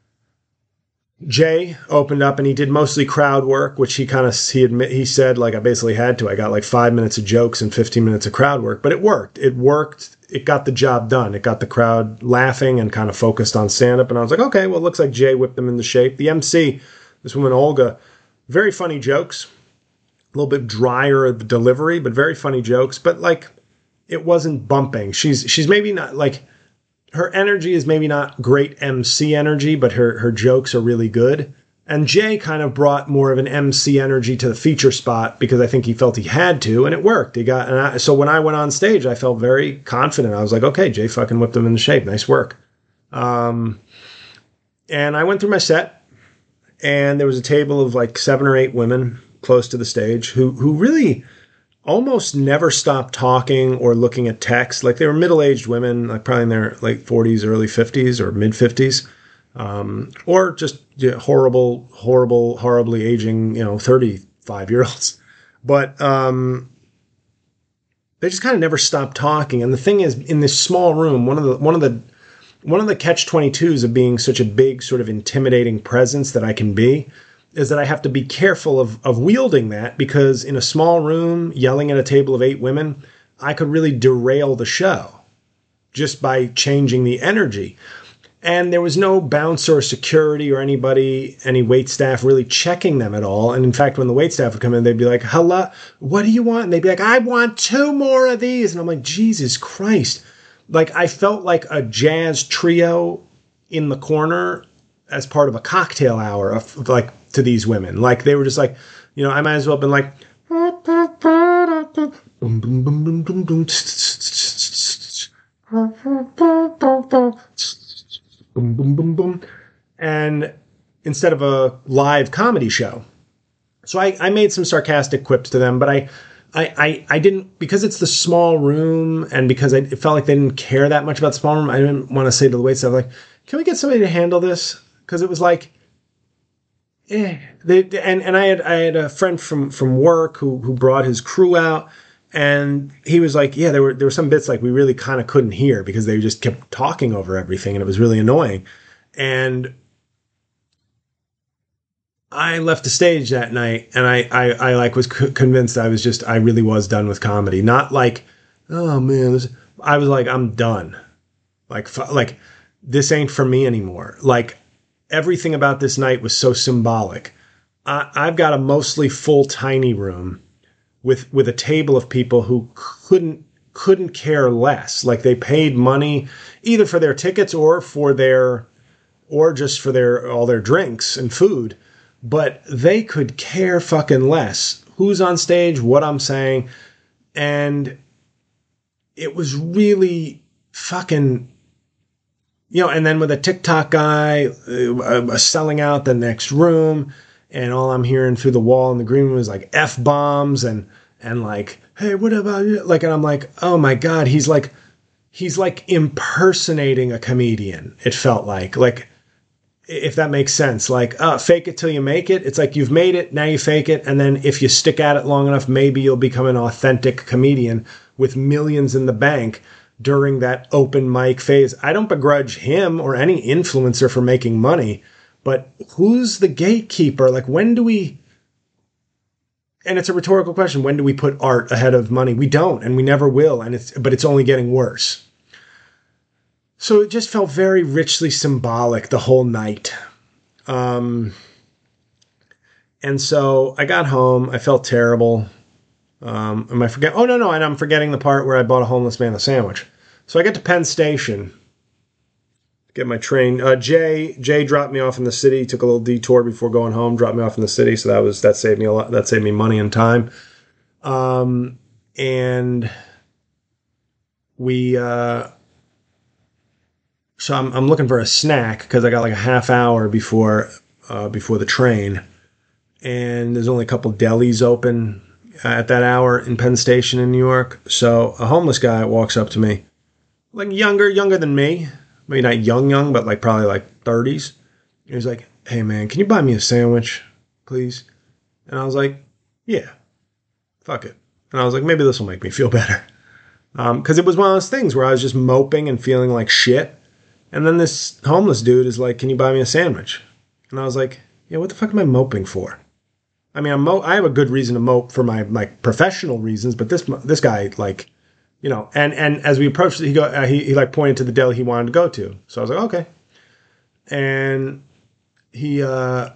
Jay opened up, and he did mostly crowd work, which he kind of he admit he said like I basically had to. I got like five minutes of jokes and fifteen minutes of crowd work, but it worked. It worked. It got the job done. It got the crowd laughing and kind of focused on stand-up. And I was like, okay, well, it looks like Jay whipped them into shape. The M C, this woman, Olga, very funny jokes. A little bit drier the delivery, but very funny jokes. But, like, it wasn't bumping. She's she's maybe not, like, her energy is maybe not great M C energy, but her, her jokes are really good. And Jay kind of brought more of an M C energy to the feature spot because I think he felt he had to, and it worked. He got, and I, so when I went on stage, I felt very confident. I was like, okay, Jay fucking whipped him into shape. Nice work. Um, and I went through my set, and there was a table of like seven or eight women close to the stage who who really almost never stopped talking or looking at text. Like they were middle-aged women, like probably in their late forties, early fifties, or mid fifties. Um, or just you know, horrible, horrible, horribly aging, you know, thirty-five year olds. But, um, they just kind of never stopped talking. And the thing is, in this small room, one of the, one of the, one of the catch twenty-twos of being such a big sort of intimidating presence that I can be is that I have to be careful of, of wielding that, because in a small room, yelling at a table of eight women, I could really derail the show just by changing the energy. And there was no bouncer or security or anybody, any wait staff really checking them at all. And in fact, when the wait staff would come in, they'd be like, hello, what do you want? And they'd be like, I want two more of these. And I'm like, Jesus Christ. Like, I felt like a jazz trio in the corner as part of a cocktail hour of, like, to these women. Like, they were just like, you know, I might as well have been like, boom, boom, boom, boom, boom, boom, boom, boom, boom, boom, and instead of a live comedy show. So I, I made some sarcastic quips to them, but I, I, I, I didn't, because it's the small room and because I, it felt like they didn't care that much about the small room, I didn't want to say to the waitstaff, like, can we get somebody to handle this? Because it was like, eh. They, and, and I had I had a friend from, from work who, who brought his crew out, and he was like, yeah, there were there were some bits like we really kind of couldn't hear because they just kept talking over everything, and it was really annoying. And I left the stage that night, and I, I, I like was c- convinced I was just, I really was done with comedy. Not like, oh man, this, I was like, I'm done. Like, like this ain't for me anymore. Like, everything about this night was so symbolic. I, I've got a mostly full tiny room with with a table of people who couldn't couldn't care less. Like, they paid money either for their tickets or for their or just for their all their drinks and food, but they could care fucking less who's on stage, what I'm saying. And it was really fucking, you know, and then with a TikTok guy uh, selling out the next room, and all I'm hearing through the wall in the green room is like F-bombs and, and like, hey, what about you? Like, and I'm like, oh my God, he's like, he's like impersonating a comedian. It felt like, like, if that makes sense, like, uh, fake it till you make it. It's like, you've made it, now you fake it. And then if you stick at it long enough, maybe you'll become an authentic comedian with millions in the bank during that open mic phase. I don't begrudge him or any influencer for making money, but who's the gatekeeper? Like, when do we, and it's a rhetorical question, when do we put art ahead of money? We don't, and we never will. And it's, but it's only getting worse. So it just felt very richly symbolic the whole night. Um, and so I got home, I felt terrible. Um, am I forget? Oh, no, no. And I'm forgetting the part where I bought a homeless man a sandwich. So I get to Penn Station, get my train. Uh, Jay, Jay dropped me off in the city, took a little detour before going home, dropped me off in the city. So that was, that saved me a lot. That saved me money and time. Um, and we, uh, so I'm, I'm looking for a snack because I got like a half hour before, uh, before the train, and there's only a couple delis open at that hour in Penn Station in New York. So a homeless guy walks up to me, like younger, younger than me, maybe not young, young, but like probably like thirties. He was like, hey man, can you buy me a sandwich, please? And I was like, yeah, fuck it. And I was like, maybe this will make me feel better. Um, cause it was one of those things where I was just moping and feeling like shit. And then this homeless dude is like, can you buy me a sandwich? And I was like, yeah, what the fuck am I moping for? I mean, I'm mo- I have a good reason to mope for my, my professional reasons, but this, this guy, like, you know, and, and as we approached it, he go, uh, he, he like pointed to the deli he wanted to go to. So I was like, okay. And he, uh,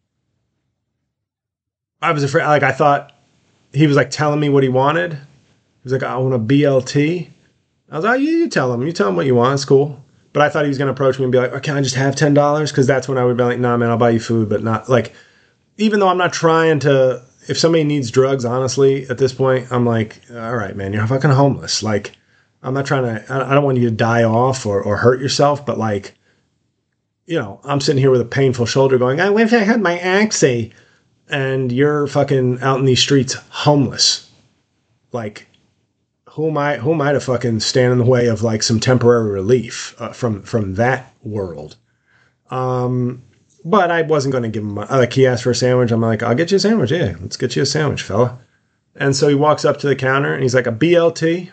I was afraid, like, I thought he was like telling me what he wanted. He was like, I want a B L T. I was like, oh, you, you tell him, you tell him what you want. It's cool. But I thought he was going to approach me and be like, oh, can I just have ten dollars? Cause that's when I would be like, nah, man, I'll buy you food, but not like, even though I'm not trying to, if somebody needs drugs, honestly, at this point, I'm like, all right, man, you're fucking homeless. Like, I'm not trying to, I don't want you to die off or, or hurt yourself, but like, you know, I'm sitting here with a painful shoulder going, I wish I had my Axie. And you're fucking out in these streets homeless. Like, who am I, who am I to fucking stand in the way of like some temporary relief uh, from, from that world? Um, But I wasn't going to give him, a, like he asked for a sandwich. I'm like, I'll get you a sandwich. Yeah, let's get you a sandwich, fella. And so he walks up to the counter and he's like, a B L T,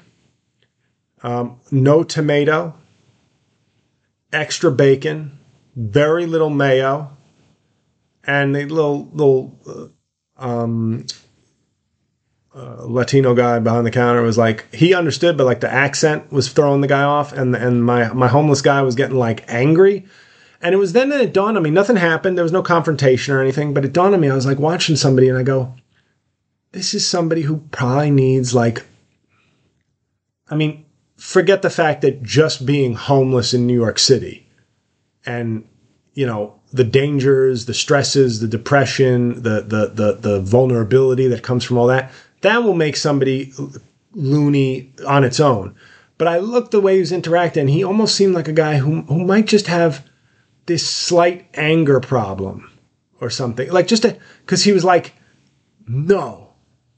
um, no tomato, extra bacon, very little mayo, and the little, little uh, um, uh, Latino guy behind the counter was like, he understood, but like the accent was throwing the guy off. And, and my, my homeless guy was getting like angry. And it was then that it dawned on me, nothing happened. There was no confrontation or anything, but it dawned on me. I was like watching somebody and I go, this is somebody who probably needs like, I mean, forget the fact that just being homeless in New York City and, you know, the dangers, the stresses, the depression, the, the, the, the vulnerability that comes from all that, that will make somebody loony on its own. But I looked the way he was interacting and he almost seemed like a guy who, who might just have this slight anger problem or something, like just a, cause he was like, no,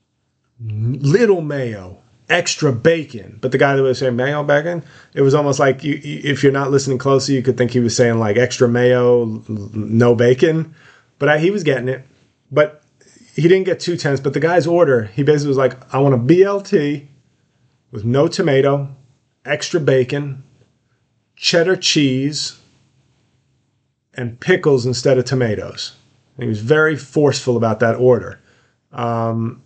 little mayo, extra bacon. But the guy that was saying mayo bacon, it was almost like you, if you're not listening closely, you could think he was saying like extra mayo, no bacon, but I, he was getting it, but he didn't get two tenths. But the guy's order, he basically was like, I want a B L T with no tomato, extra bacon, cheddar cheese, and pickles instead of tomatoes. And he was very forceful about that order. Um,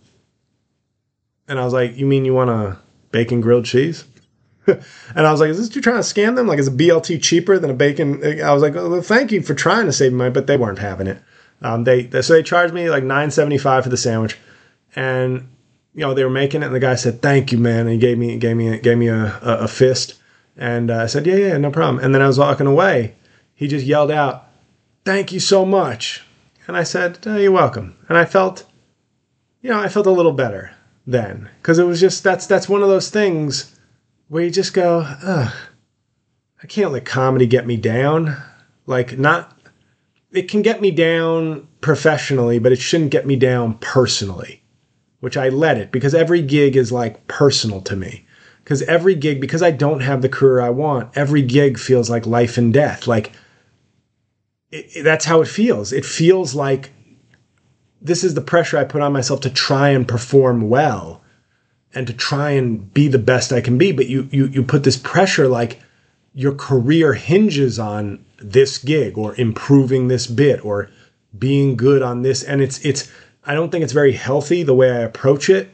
and I was like, you mean you want a bacon grilled cheese? And I was like, is this you trying to scam them? Like, is a B L T cheaper than a bacon? I was like, well, thank you for trying to save money, but they weren't having it. Um, they, they So they charged me like nine seventy-five for the sandwich. And, you know, they were making it and the guy said, thank you, man. And he gave me, gave me, gave me a, a, a fist. And uh, I said, yeah, yeah, no problem. And then I was walking away. He just yelled out, thank you so much. And I said, oh, you're welcome. And I felt, you know, I felt a little better then. Because it was just, that's that's one of those things where you just go, ugh, I can't let comedy get me down. Like, not, it can get me down professionally, but it shouldn't get me down personally. Which I let it, because every gig is like personal to me. Because every gig, because I don't have the career I want, every gig feels like life and death. Like, it, it, that's how it feels. It feels like this is the pressure I put on myself to try and perform well and to try and be the best I can be. But you, you, you put this pressure like your career hinges on this gig or improving this bit or being good on this. And it's, it's, I don't think it's very healthy the way I approach it.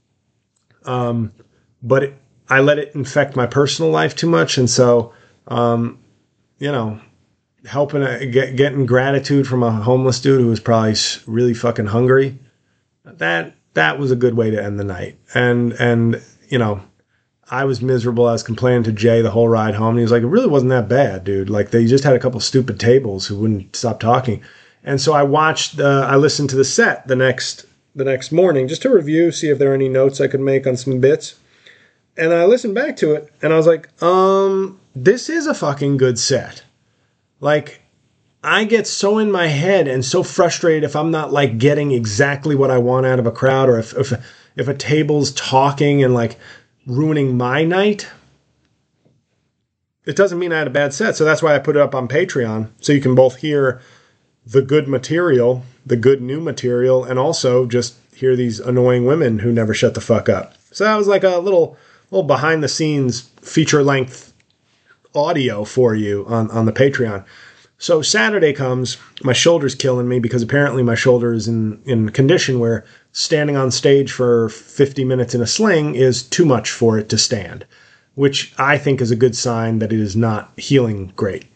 Um, but it, I let it infect my personal life too much. And so, um, you know, helping, a, get, getting gratitude from a homeless dude who was probably really fucking hungry, that, that was a good way to end the night. And, and, you know, I was miserable. I was complaining to Jay the whole ride home. And he was like, it really wasn't that bad, dude. Like, they just had a couple stupid tables who wouldn't stop talking. And so I watched, uh, I listened to the set the next, the next morning just to review, see if there are any notes I could make on some bits. And I listened back to it and I was like, um, this is a fucking good set. Like, I get so in my head and so frustrated if I'm not like getting exactly what I want out of a crowd, or if, if, if a table's talking and like ruining my night. it doesn't mean I had a bad set. So that's why I put it up on Patreon. So you can both hear the good material, the good new material, and also just hear these annoying women who never shut the fuck up. So that was like a little little behind the scenes feature length audio for you on, on the Patreon. So Saturday comes, my shoulder's killing me because apparently my shoulder is in, in condition where standing on stage for fifty minutes in a sling is too much for it to stand, which I think is a good sign that it is not healing great.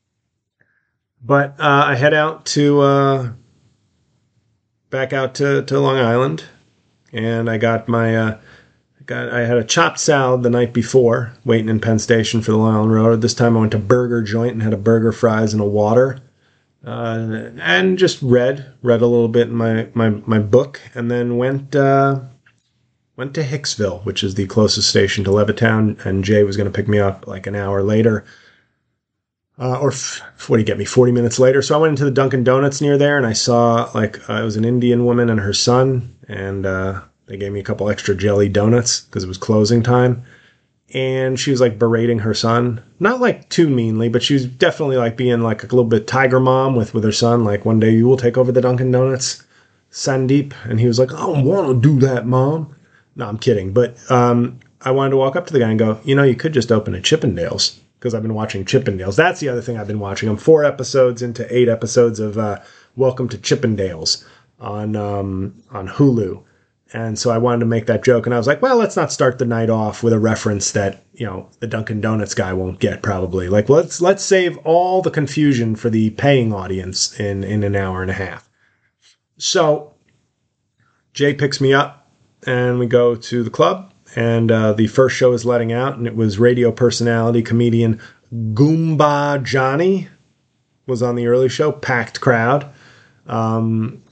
But uh, I head out to, uh, back out to, to Long Island, and I got my, uh, got I had a chopped salad the night before, waiting in Penn Station for the Long Island Railroad. This time I went to Burger Joint and had a burger, fries, and a water. Uh, and just read, read a little bit in my, my, my book, and then went uh, went to Hicksville, which is the closest station to Levittown, and Jay was going to pick me up like an hour later. Uh, or f- what do you get me, forty minutes later. So I went into the Dunkin' Donuts near there, and I saw, like, uh, it was an Indian woman and her son, and uh, they gave me a couple extra jelly donuts because it was closing time. And she was, like, berating her son. Not, like, too meanly, but she was definitely, like, being, like, a little bit tiger mom with, with her son. Like, one day you will take over the Dunkin' Donuts, Sandeep. And he was like, I don't want to do that, Mom. No, I'm kidding. But um, I wanted to walk up to the guy and go, you know, you could just open a Chippendales. Because I've been watching Chippendales. That's the other thing I've been watching. I'm four episodes into eight episodes of uh, Welcome to Chippendales on um, on Hulu. And so I wanted to make that joke. And I was like, well, let's not start the night off with a reference that, you know, the Dunkin' Donuts guy won't get probably. Like, let's let's save all the confusion for the paying audience in, in an hour and a half. So Jay picks me up and we go to the club. And uh, the first show is letting out, and it was radio personality, comedian Goomba Johnny was on the early show, packed crowd. Um,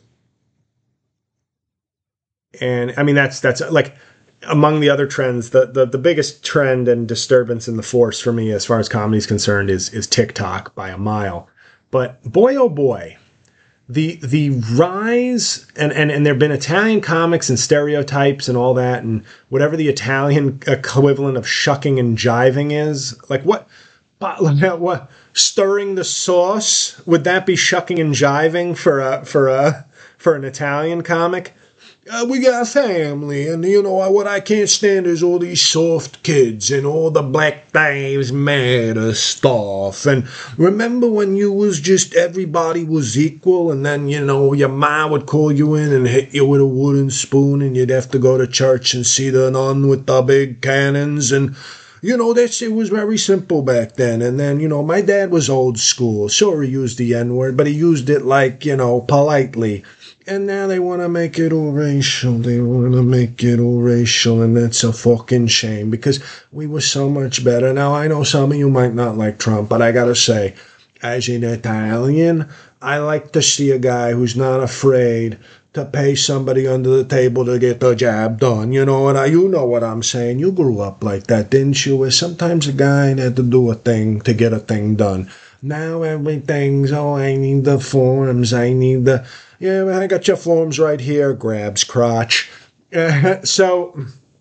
and I mean, that's that's like among the other trends, the, the the biggest trend and disturbance in the force for me as far as comedy is concerned is is TikTok by a mile. But boy, oh boy. The the rise, and, and, and there have been Italian comics and stereotypes and all that, and whatever the Italian equivalent of shucking and jiving is. Like what, what stirring the sauce? Would that be shucking and jiving for a, for a, for an Italian comic? Uh, we got a family, and you know what I can't stand is all these soft kids and all the Black Lives Matter stuff. And remember when you was just everybody was equal, and then you know your ma would call you in and hit you with a wooden spoon, and you'd have to go to church and see the nun with the big cannons. And you know that's it was very simple back then. And then you know my dad was old school. Sure, he used the N word, but he used it like you know politely. And now they want to make it all racial. They want to make it all racial. And that's a fucking shame because we were so much better. Now, I know some of you might not like Trump, but I got to say, as an Italian, I like to see a guy who's not afraid to pay somebody under the table to get the job done. You know what I, you know what I'm saying. You grew up like that, didn't you? Where sometimes a guy had to do a thing to get a thing done. Now everything's, oh, I need the forms. I need the... Yeah, I got your forms right here. Grabs crotch. Uh, so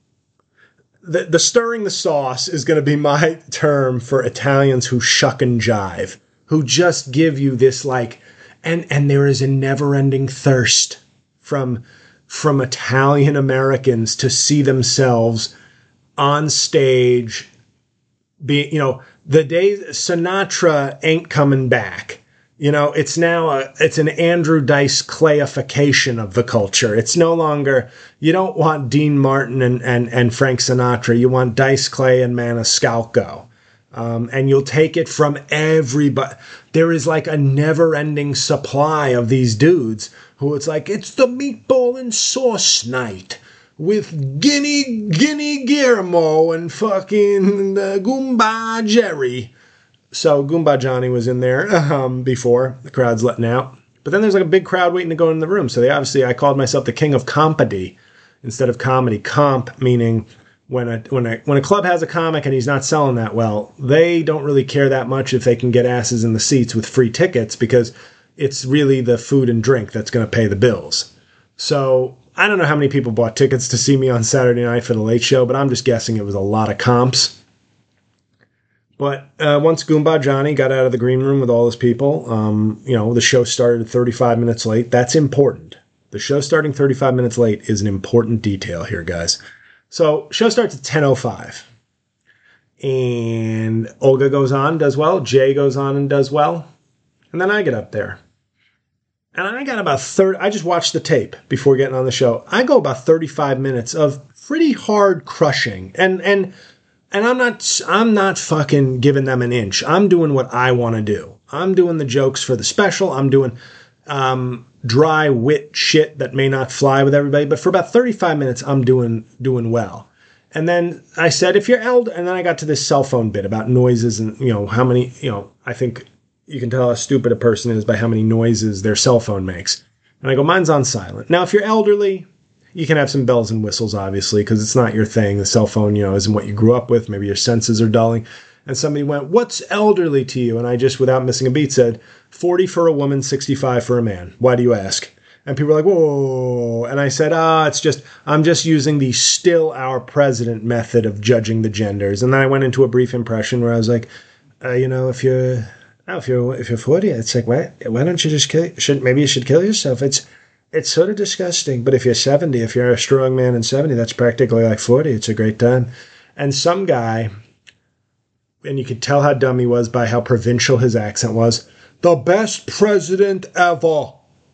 the the stirring the sauce is going to be my term for Italians who shuck and jive, who just give you this like, and and there is a never-ending thirst from from Italian Americans to see themselves on stage. Be you know the days Sinatra ain't coming back. You know, it's now a, it's an Andrew Dice Clayification of the culture. It's no longer, you don't want Dean Martin and, and, and Frank Sinatra. You want Dice Clay and Maniscalco. Um, and you'll take it from everybody. There is like a never ending supply of these dudes who it's like, it's the meatball and sauce night with Guinea, Guinea Guillermo and fucking uh, Goomba Jerry. So Goomba Johnny was in there um, before the crowd's letting out. But then there's like a big crowd waiting to go in the room. So they obviously, I called myself the king of compedy instead of comedy. Comp meaning when a, when a, when a club has a comic and he's not selling that well, they don't really care that much if they can get asses in the seats with free tickets because it's really the food and drink that's going to pay the bills. So I don't know how many people bought tickets to see me on Saturday night for the Late Show, but I'm just guessing it was a lot of comps. But uh, once Goomba Johnny got out of the green room with all his people, um, you know, the show started thirty-five minutes late. That's important. The show starting thirty-five minutes late is an important detail here, guys. So show starts at ten oh five. And Olga goes on, does well. Jay goes on and does well. And then I get up there. And I got about thirty. I just watched the tape before getting on the show. I go about thirty-five minutes of pretty hard crushing. And and and I'm not I'm not fucking giving them an inch. I'm doing what I want to do. I'm doing the jokes for the special. I'm doing um, dry wit shit that may not fly with everybody. But for about thirty-five minutes, I'm doing doing well. And then I said, if you're elder, and then I got to this cell phone bit about noises and, you know, how many, you know, I think you can tell how stupid a person is by how many noises their cell phone makes. And I go, mine's on silent. Now, if you're elderly, you can have some bells and whistles, obviously, because it's not your thing. The cell phone, you know, isn't what you grew up with. Maybe your senses are dulling. And somebody went, what's elderly to you? And I just, without missing a beat, said, forty for a woman, sixty-five for a man. Why do you ask? And people were like, whoa. And I said, ah, it's just, I'm just using the still our president method of judging the genders. And then I went into a brief impression where I was like, uh, you know, if you're, oh, if you're, if you're forty, it's like, why, why don't you just kill, should, maybe you should kill yourself. It's, it's sort of disgusting. But if you're seventy, if you're a strong man in seventy, that's practically like forty. It's a great time. And some guy, and you could tell how dumb he was by how provincial his accent was, the best president ever.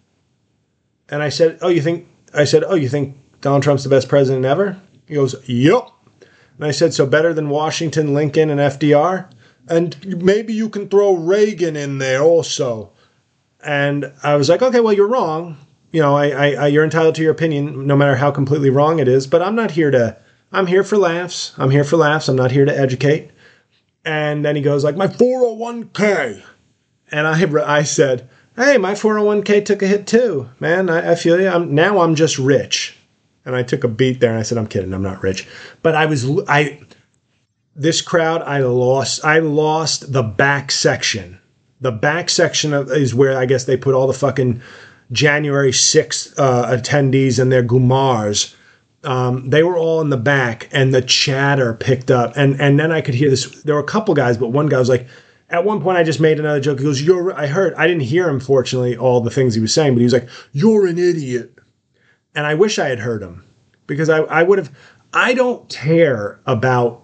And I said, oh, you think, I said, oh, you think Donald Trump's the best president ever? He goes, yep. And I said, so better than Washington, Lincoln, and F D R? And maybe you can throw Reagan in there also. And I was like, okay, well, you're wrong. You know, I, I, I, you're entitled to your opinion, no matter how completely wrong it is. But I'm not here to, I'm here for laughs. I'm here for laughs. I'm not here to educate. And then he goes like, my four oh one k. And I, I said, hey, my four oh one k took a hit too, man. I, I feel you. I'm, now I'm just rich. And I took a beat there and I said, I'm kidding. I'm not rich. But I was, I, this crowd, I lost, I lost the back section. The back section of, is where I guess they put all the fucking January sixth uh, attendees and their gumars. Um, they were all in the back and the chatter picked up. And, and then I could hear this. There were a couple guys, but one guy was like, at one point, I just made another joke. He goes, "You're." I heard. I didn't hear him, fortunately, all the things he was saying, but he was like, "You're an idiot," and I wish I had heard him because I, I would have. I don't care about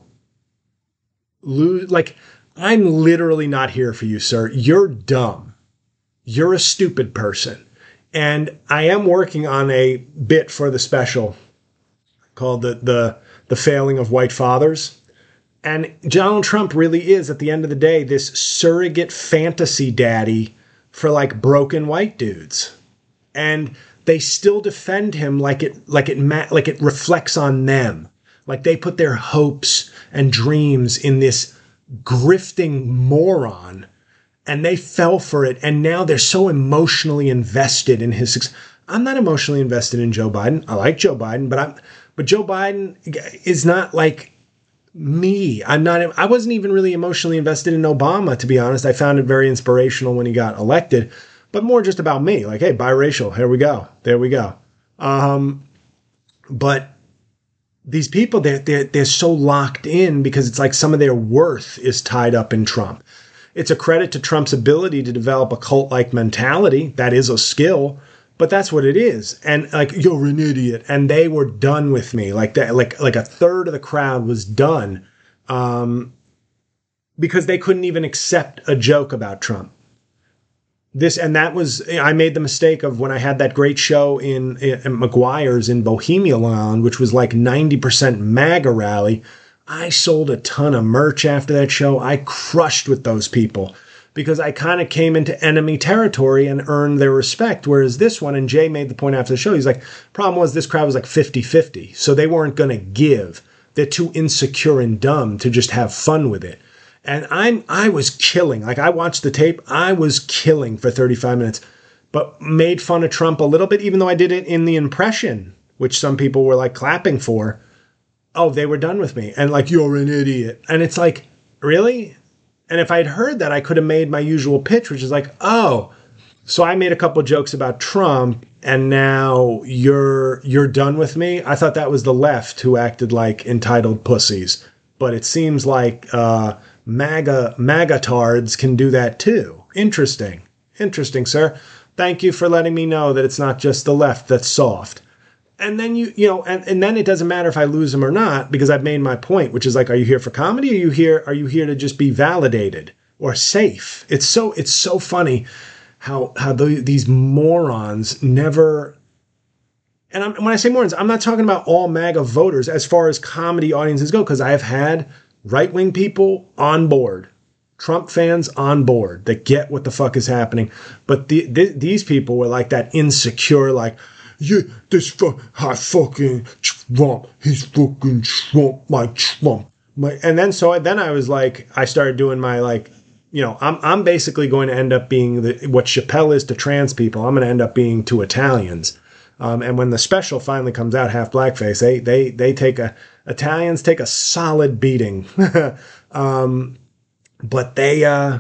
lose. Like, I'm literally not here for you, sir. You're dumb. You're a stupid person, and I am working on a bit for the special called the the the failing of white fathers. And Donald Trump really is, at the end of the day, this surrogate fantasy daddy for like broken white dudes. And they still defend him like it, like it, like it reflects on them. Like they put their hopes and dreams in this grifting moron and they fell for it. And now they're so emotionally invested in his success. I'm not emotionally invested in Joe Biden. I like Joe Biden, but I'm, but Joe Biden is not like, me. I'm not, I wasn't even really emotionally invested in Obama, to be honest. I found it very inspirational when he got elected, but more just about me. Like, hey, biracial, here we go. There we go. Um, but these people, they're, they're, they're so locked in because it's like some of their worth is tied up in Trump. It's a credit to Trump's ability to develop a cult-like mentality. That is a skill. But that's what it is. And like, you're an idiot. And they were done with me. Like that, like, like a third of the crowd was done. Um, because they couldn't even accept a joke about Trump. This, and that was, I made the mistake of when I had that great show in, in McGuire's in Bohemia, Long Island, which was like ninety percent MAGA rally. I sold a ton of merch after that show. I crushed with those people. Because I kind of came into enemy territory and earned their respect. Whereas this one, and Jay made the point after the show, he's like, problem was this crowd was like fifty-fifty. So they weren't going to give. They're too insecure and dumb to just have fun with it. And I'm, I was killing. Like I watched the tape. I was killing for thirty-five minutes, but made fun of Trump a little bit, even though I did it in the impression, which some people were like clapping for. Oh, they were done with me. And like, you're an idiot. And it's like, really? And if I'd heard that, I could have made my usual pitch, which is like, oh, so I made a couple of jokes about Trump and now you're you're done with me. I thought that was the left who acted like entitled pussies. But it seems like uh, MAGA, MAGA-tards can do that too. Interesting. Interesting, sir. Thank you for letting me know that it's not just the left that's soft. And then you, you know, and, and then it doesn't matter if I lose them or not, because I've made my point, which is like, are you here for comedy? Or are you here, are you here to just be validated or safe? It's so, it's so funny how, how the, these morons never, and I'm, when I say morons, I'm not talking about all MAGA voters as far as comedy audiences go, because I have had right-wing people on board, Trump fans on board that get what the fuck is happening. But the, the, these people were like that insecure, like, yeah, this fuck, I fucking Trump, he's fucking Trump, my Trump. My, and then so I, then I was like, I started doing my like, you know, I'm I'm basically going to end up being the, what Chappelle is to trans people. I'm going to end up being to Italians. Um, and when the special finally comes out, half blackface, they they they take a Italians take a solid beating. um, but they uh,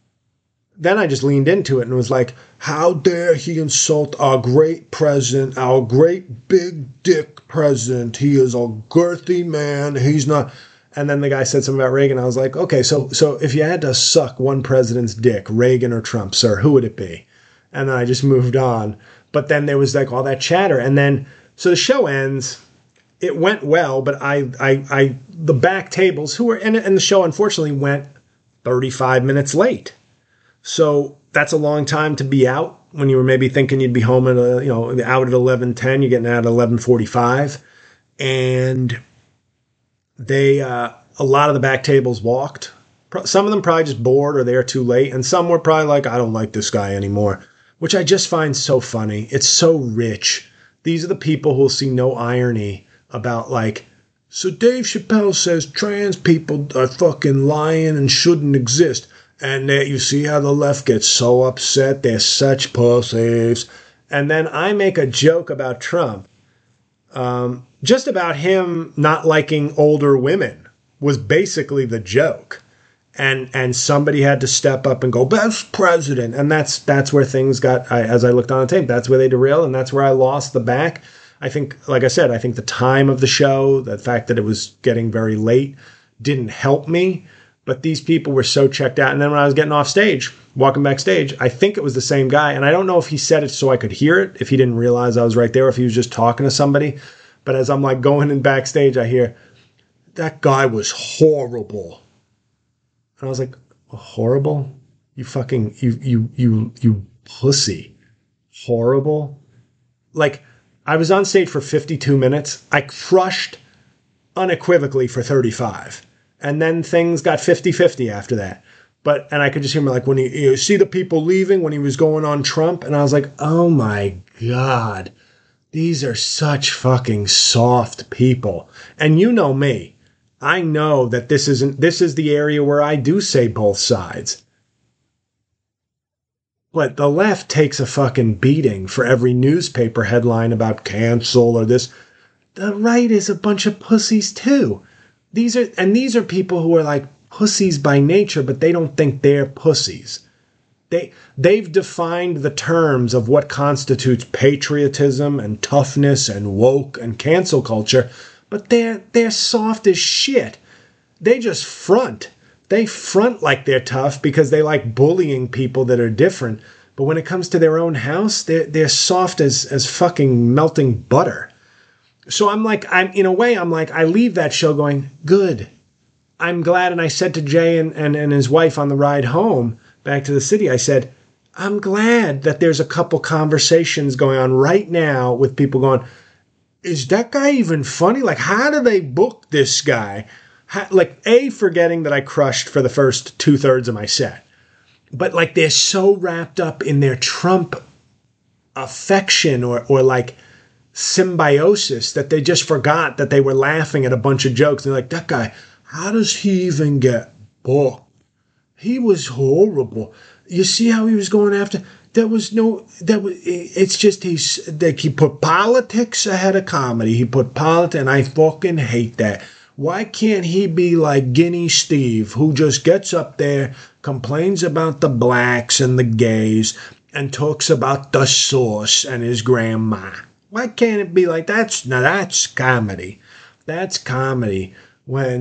then I just leaned into it and was like, how dare he insult our great president, our great big dick president? He is a girthy man. He's not. And then the guy said something about Reagan. I was like, okay, so so if you had to suck one president's dick, Reagan or Trump, sir, who would it be? And then I just moved on. But then there was like all that chatter. And then, so the show ends. It went well, but I, I, I, the back tables who were, and, and the show unfortunately went thirty-five minutes late. So that's a long time to be out when you were maybe thinking you'd be home at, a, you know, out at eleven ten, you're getting out at eleven forty-five. And they, uh, a lot of the back tables walked. Some of them probably just bored or they were too late. And some were probably like, I don't like this guy anymore. Which I just find so funny. It's so rich. These are the people who will see no irony about like, so Dave Chappelle says trans people are fucking lying and shouldn't exist. And that you see how the left gets so upset. They're such pussies. And then I make a joke about Trump. Um, just about him not liking older women was basically the joke. And and somebody had to step up and go, best president. And that's that's where things got, I, as I looked on the tape, that's where they derailed. And that's where I lost the back. I think, like I said, I think the time of the show, the fact that it was getting very late didn't help me. But these people were so checked out. And then when I was getting off stage, walking backstage, I think it was the same guy. And I don't know if he said it so I could hear it, if he didn't realize I was right there, if he was just talking to somebody. But as I'm like going in backstage, I hear, that guy was horrible. And I was like, horrible? You fucking, you, you, you, you pussy. Horrible? Like, I was on stage for fifty-two minutes. I crushed unequivocally for thirty-five. And then things got fifty-fifty after that. But, and I could just hear him like, when he, you see the people leaving, when he was going on Trump, and I was like, oh my God, these are such fucking soft people. And you know me. I know that this isn't, this is the area where I do say both sides. But the left takes a fucking beating for every newspaper headline about cancel or this. The right is a bunch of pussies too. These are, and these are people who are like pussies by nature, but they don't think they're pussies. They, they've defined the terms of what constitutes patriotism and toughness and woke and cancel culture. But they're they're soft as shit. They just front. They front like they're tough because they like bullying people that are different. But when it comes to their own house, they're they're soft as as fucking melting butter. So I'm like, I'm in a way, I'm like, I leave that show going, good. I'm glad. And I said to Jay and, and, and his wife on the ride home back to the city, I said, I'm glad that there's a couple conversations going on right now with people going, is that guy even funny? Like, how do they book this guy? How, like, A, forgetting that I crushed for the first two thirds of my set. But, like, they're so wrapped up in their Trump affection or, or like, symbiosis that they just forgot that they were laughing at a bunch of jokes. They're like, that guy, how does he even get booked? He was horrible. You see how he was going after... There was no, that was, it's just, he's, like, he put politics ahead of comedy. He put politics, and I fucking hate that. Why can't he be like Guinea Steve, who just gets up there, complains about the blacks and the gays, and talks about the sauce and his grandma? Why can't it be like, that's, now that's comedy. That's comedy when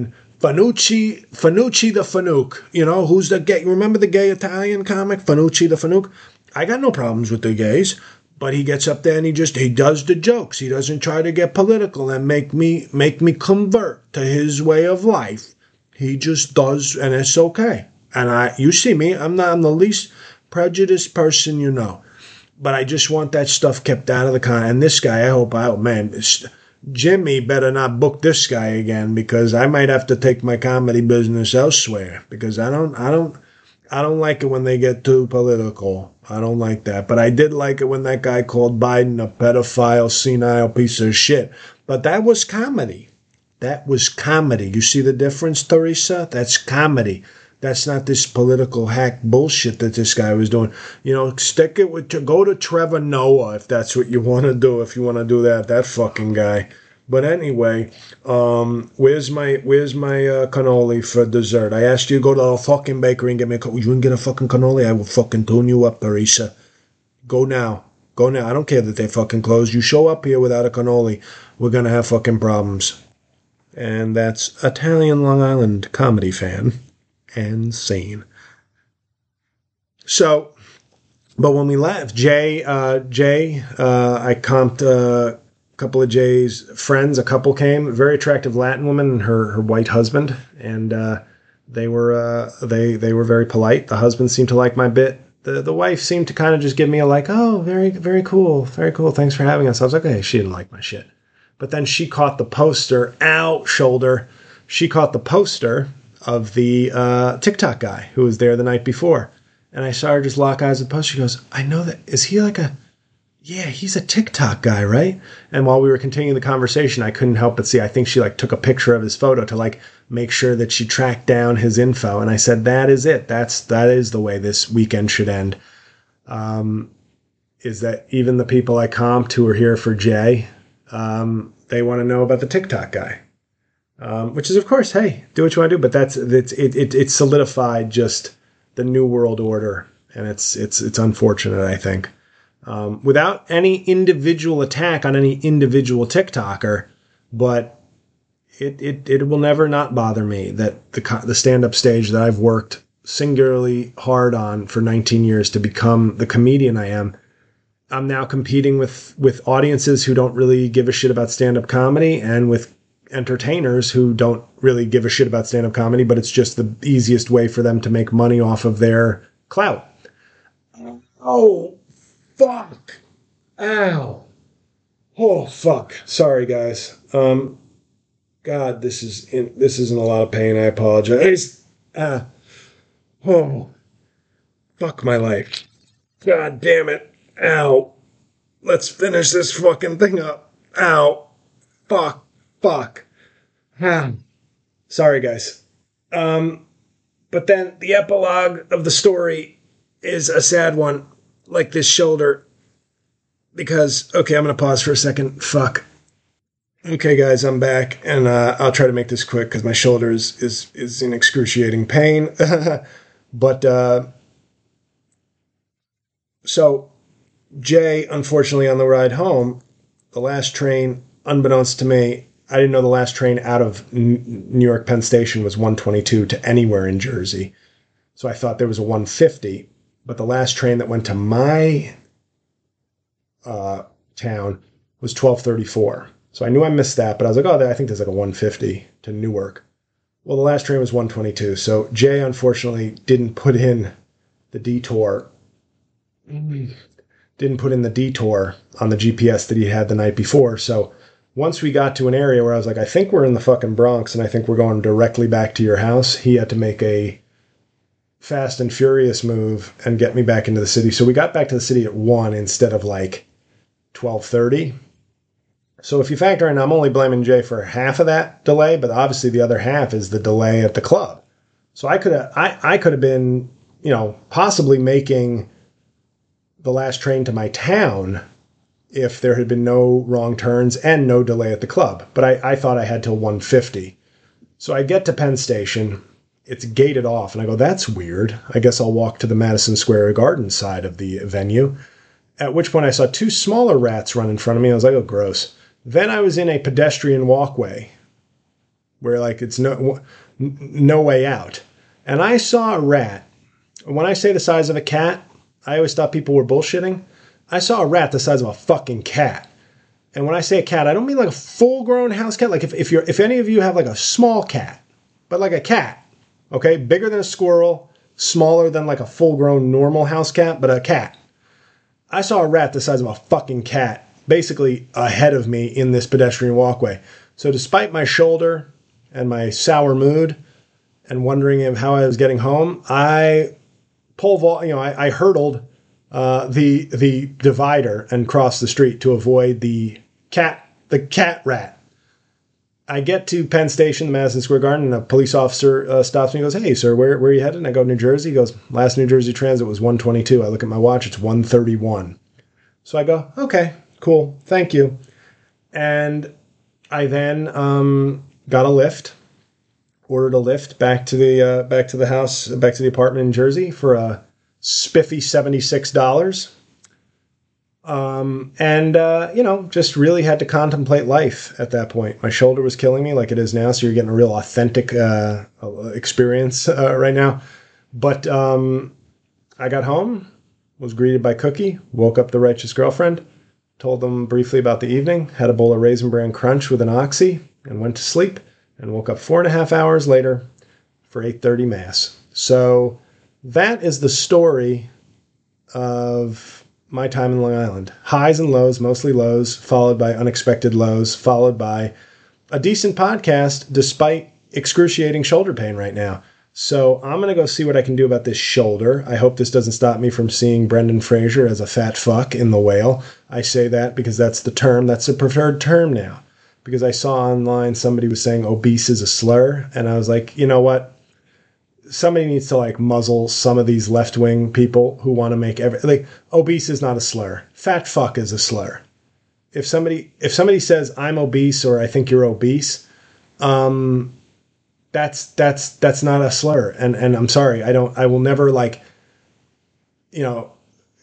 Fanucci, Fanucci the Fanuc. You know, who's the gay? Remember the gay Italian comic, Fanucci the Fanuc? I got no problems with the gays, but he gets up there and he just, he does the jokes. He doesn't try to get political and make me, make me convert to his way of life. He just does, and it's okay. And I, you see me, I'm not, I'm the least prejudiced person you know. But I just want that stuff kept out of the con. And this guy, I hope, oh man, Jimmy better not book this guy again, because I might have to take my comedy business elsewhere, because I don't, I don't, I don't like it when they get too political. I don't like that. But I did like it when that guy called Biden a pedophile, senile piece of shit. But that was comedy. That was comedy. You see the difference, Teresa? That's comedy. That's not this political hack bullshit that this guy was doing. You know, stick it with, to go to Trevor Noah if that's what you want to do. If you want to do that, that fucking guy. But anyway, um, where's my where's my uh, cannoli for dessert? I asked you to go to the fucking bakery and get me a. You can get a fucking cannoli. I will fucking tune you up, Teresa. Go now. Go now. I don't care that they fucking closed. You show up here without a cannoli, we're gonna have fucking problems. And that's Italian Long Island comedy fan. And sane. So, but when we left, Jay, uh, Jay, uh, I comped uh, a couple of Jay's friends. A couple came, a very attractive Latin woman and her her white husband, and uh, they were uh, they they were very polite. The husband seemed to like my bit. The the wife seemed to kind of just give me a like, oh, very very cool, very cool. Thanks for having us. I was like, hey, she didn't like my shit, but then she caught the poster. Ow, shoulder. She caught the poster of the uh, TikTok guy who was there the night before. And I saw her just lock eyes with the post. She goes, I know that. Is he like a, yeah, he's a TikTok guy, right? And while we were continuing the conversation, I couldn't help but see, I think she like took a picture of his photo to like make sure that she tracked down his info. And I said, that is it. That's, that is the way this weekend should end. Um, is that even the people I comped who are here for Jay, um, they want to know about the TikTok guy. Um, which is, of course, hey, do what you want to do. But that's it's it, it it's solidified just the new world order, and it's it's it's unfortunate, I think. Um, without any individual attack on any individual TikToker, but it it it will never not bother me that the the stand-up stage that I've worked singularly hard on for nineteen years to become the comedian I am. I'm now competing with with audiences who don't really give a shit about stand-up comedy, and with entertainers who don't really give a shit about stand-up comedy, but it's just the easiest way for them to make money off of their clout. Oh, fuck. Ow. Oh, fuck. Sorry, guys. Um, God, this is in, this is in a lot of pain. I apologize. Ah. Oh. Fuck my life. God damn it. Ow. Let's finish this fucking thing up. Ow. Fuck. Fuck. Ah. Sorry, guys. Um, but then the epilogue of the story is a sad one, like this shoulder. Because, okay, I'm going to pause for a second. Fuck. Okay, guys, I'm back, and uh, I'll try to make this quick because my shoulder is, is, is in excruciating pain. But, uh, so, Jay, unfortunately, on the ride home, the last train, unbeknownst to me, I didn't know the last train out of New York Penn Station was one twenty-two to anywhere in Jersey. So I thought there was a one fifty. But the last train that went to my uh, town was twelve thirty-four. So I knew I missed that, but I was like, oh, I think there's like a one fifty to Newark. Well, the last train was one twenty-two. So Jay, unfortunately, didn't put in the detour. Didn't put in the detour on the G P S that he had the night before. So once we got to an area where I was like, I think we're in the fucking Bronx and I think we're going directly back to your house, he had to make a fast and furious move and get me back into the city. So we got back to the city at one instead of like twelve thirty. So if you factor in, I'm only blaming Jay for half of that delay, but obviously the other half is the delay at the club. So I could have, I, I could have been, you know, possibly making the last train to my town if there had been no wrong turns and no delay at the club. But I, I thought I had till one fifty. So I get to Penn Station. It's gated off. And I go, that's weird. I guess I'll walk to the Madison Square Garden side of the venue. At which point I saw two smaller rats run in front of me. I was like, oh, gross. Then I was in a pedestrian walkway where like it's no n- no way out. And I saw a rat. When I say the size of a cat, I always thought people were bullshitting. I saw a rat the size of a fucking cat. And when I say a cat, I don't mean like a full-grown house cat. Like if, if you're if any of you have like a small cat, but like a cat, okay, bigger than a squirrel, smaller than like a full-grown normal house cat, but a cat. I saw a rat the size of a fucking cat, basically ahead of me in this pedestrian walkway. So despite my shoulder and my sour mood and wondering if how I was getting home, I pole vault, you know, I, I hurdled uh, the the divider and crossed the street to avoid the cat the cat rat. I get to Penn Station, Madison Square Garden, and a police officer uh, stops me and goes, "Hey, sir, where, where are you headed?" And I go, "New Jersey." He goes, "Last New Jersey Transit was one twenty-two. I look at my watch, it's one thirty-one. So I go, "Okay, cool, thank you." And I then um, got a lift, ordered a lift back to the uh, back to the house, back to the apartment in Jersey for a spiffy seventy-six dollars. Um, and, uh, you know, just really had to contemplate life at that point. My shoulder was killing me like it is now. So you're getting a real authentic, uh, experience, uh, right now. But, um, I got home, was greeted by Cookie, woke up the righteous girlfriend, told them briefly about the evening, had a bowl of Raisin Bran Crunch with an Oxy and went to sleep and woke up four and a half hours later for eight thirty mass. So that is the story of my time in Long Island. Highs and lows, mostly lows, followed by unexpected lows, followed by a decent podcast despite excruciating shoulder pain right now. So I'm going to go see what I can do about this shoulder. I hope this doesn't stop me from seeing Brendan Fraser as a fat fuck in The Whale. I say that because that's the term, that's the preferred term now. Because I saw online somebody was saying obese is a slur, and I was like, you know what? Somebody needs to like muzzle some of these left-wing people who want to make every like obese is not a slur. Fat fuck is a slur. If somebody if somebody says I'm obese or I think you're obese, um, that's that's that's not a slur. And and I'm sorry, I don't I will never like, you know,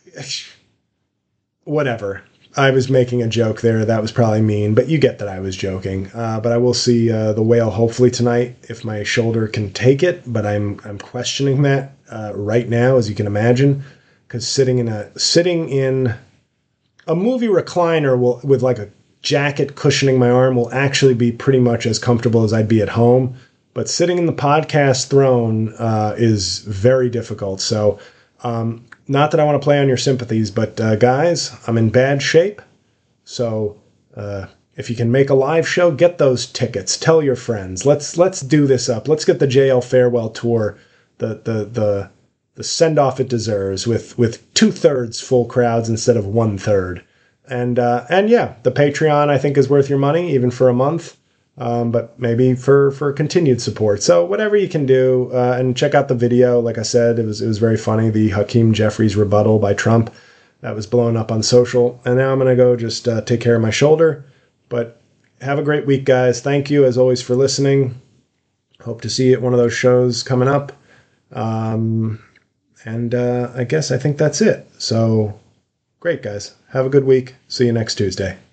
whatever. I was making a joke there. That was probably mean, but you get that I was joking. Uh, but I will see uh, The Whale hopefully tonight if my shoulder can take it. But I'm I'm questioning that uh, right now, as you can imagine, because sitting in a sitting in a movie recliner will with like a jacket cushioning my arm will actually be pretty much as comfortable as I'd be at home. But sitting in the podcast throne uh, is very difficult. So. Um, Not that I want to play on your sympathies, but uh, guys, I'm in bad shape. So uh, if you can make a live show, get those tickets. Tell your friends. Let's let's do this up. Let's get the J L Farewell Tour, the the the the send off it deserves, with with two thirds full crowds instead of one third. And uh, and yeah, the Patreon I think is worth your money, even for a month. Um, but maybe for, for continued support. So whatever you can do, uh, and check out the video. Like I said, it was it was very funny. The Hakeem Jeffries rebuttal by Trump that was blown up on social. And now I'm going to go just uh, take care of my shoulder. But have a great week, guys. Thank you, as always, for listening. Hope to see you at one of those shows coming up. Um, and uh, I guess I think that's it. So great, guys. Have a good week. See you next Tuesday.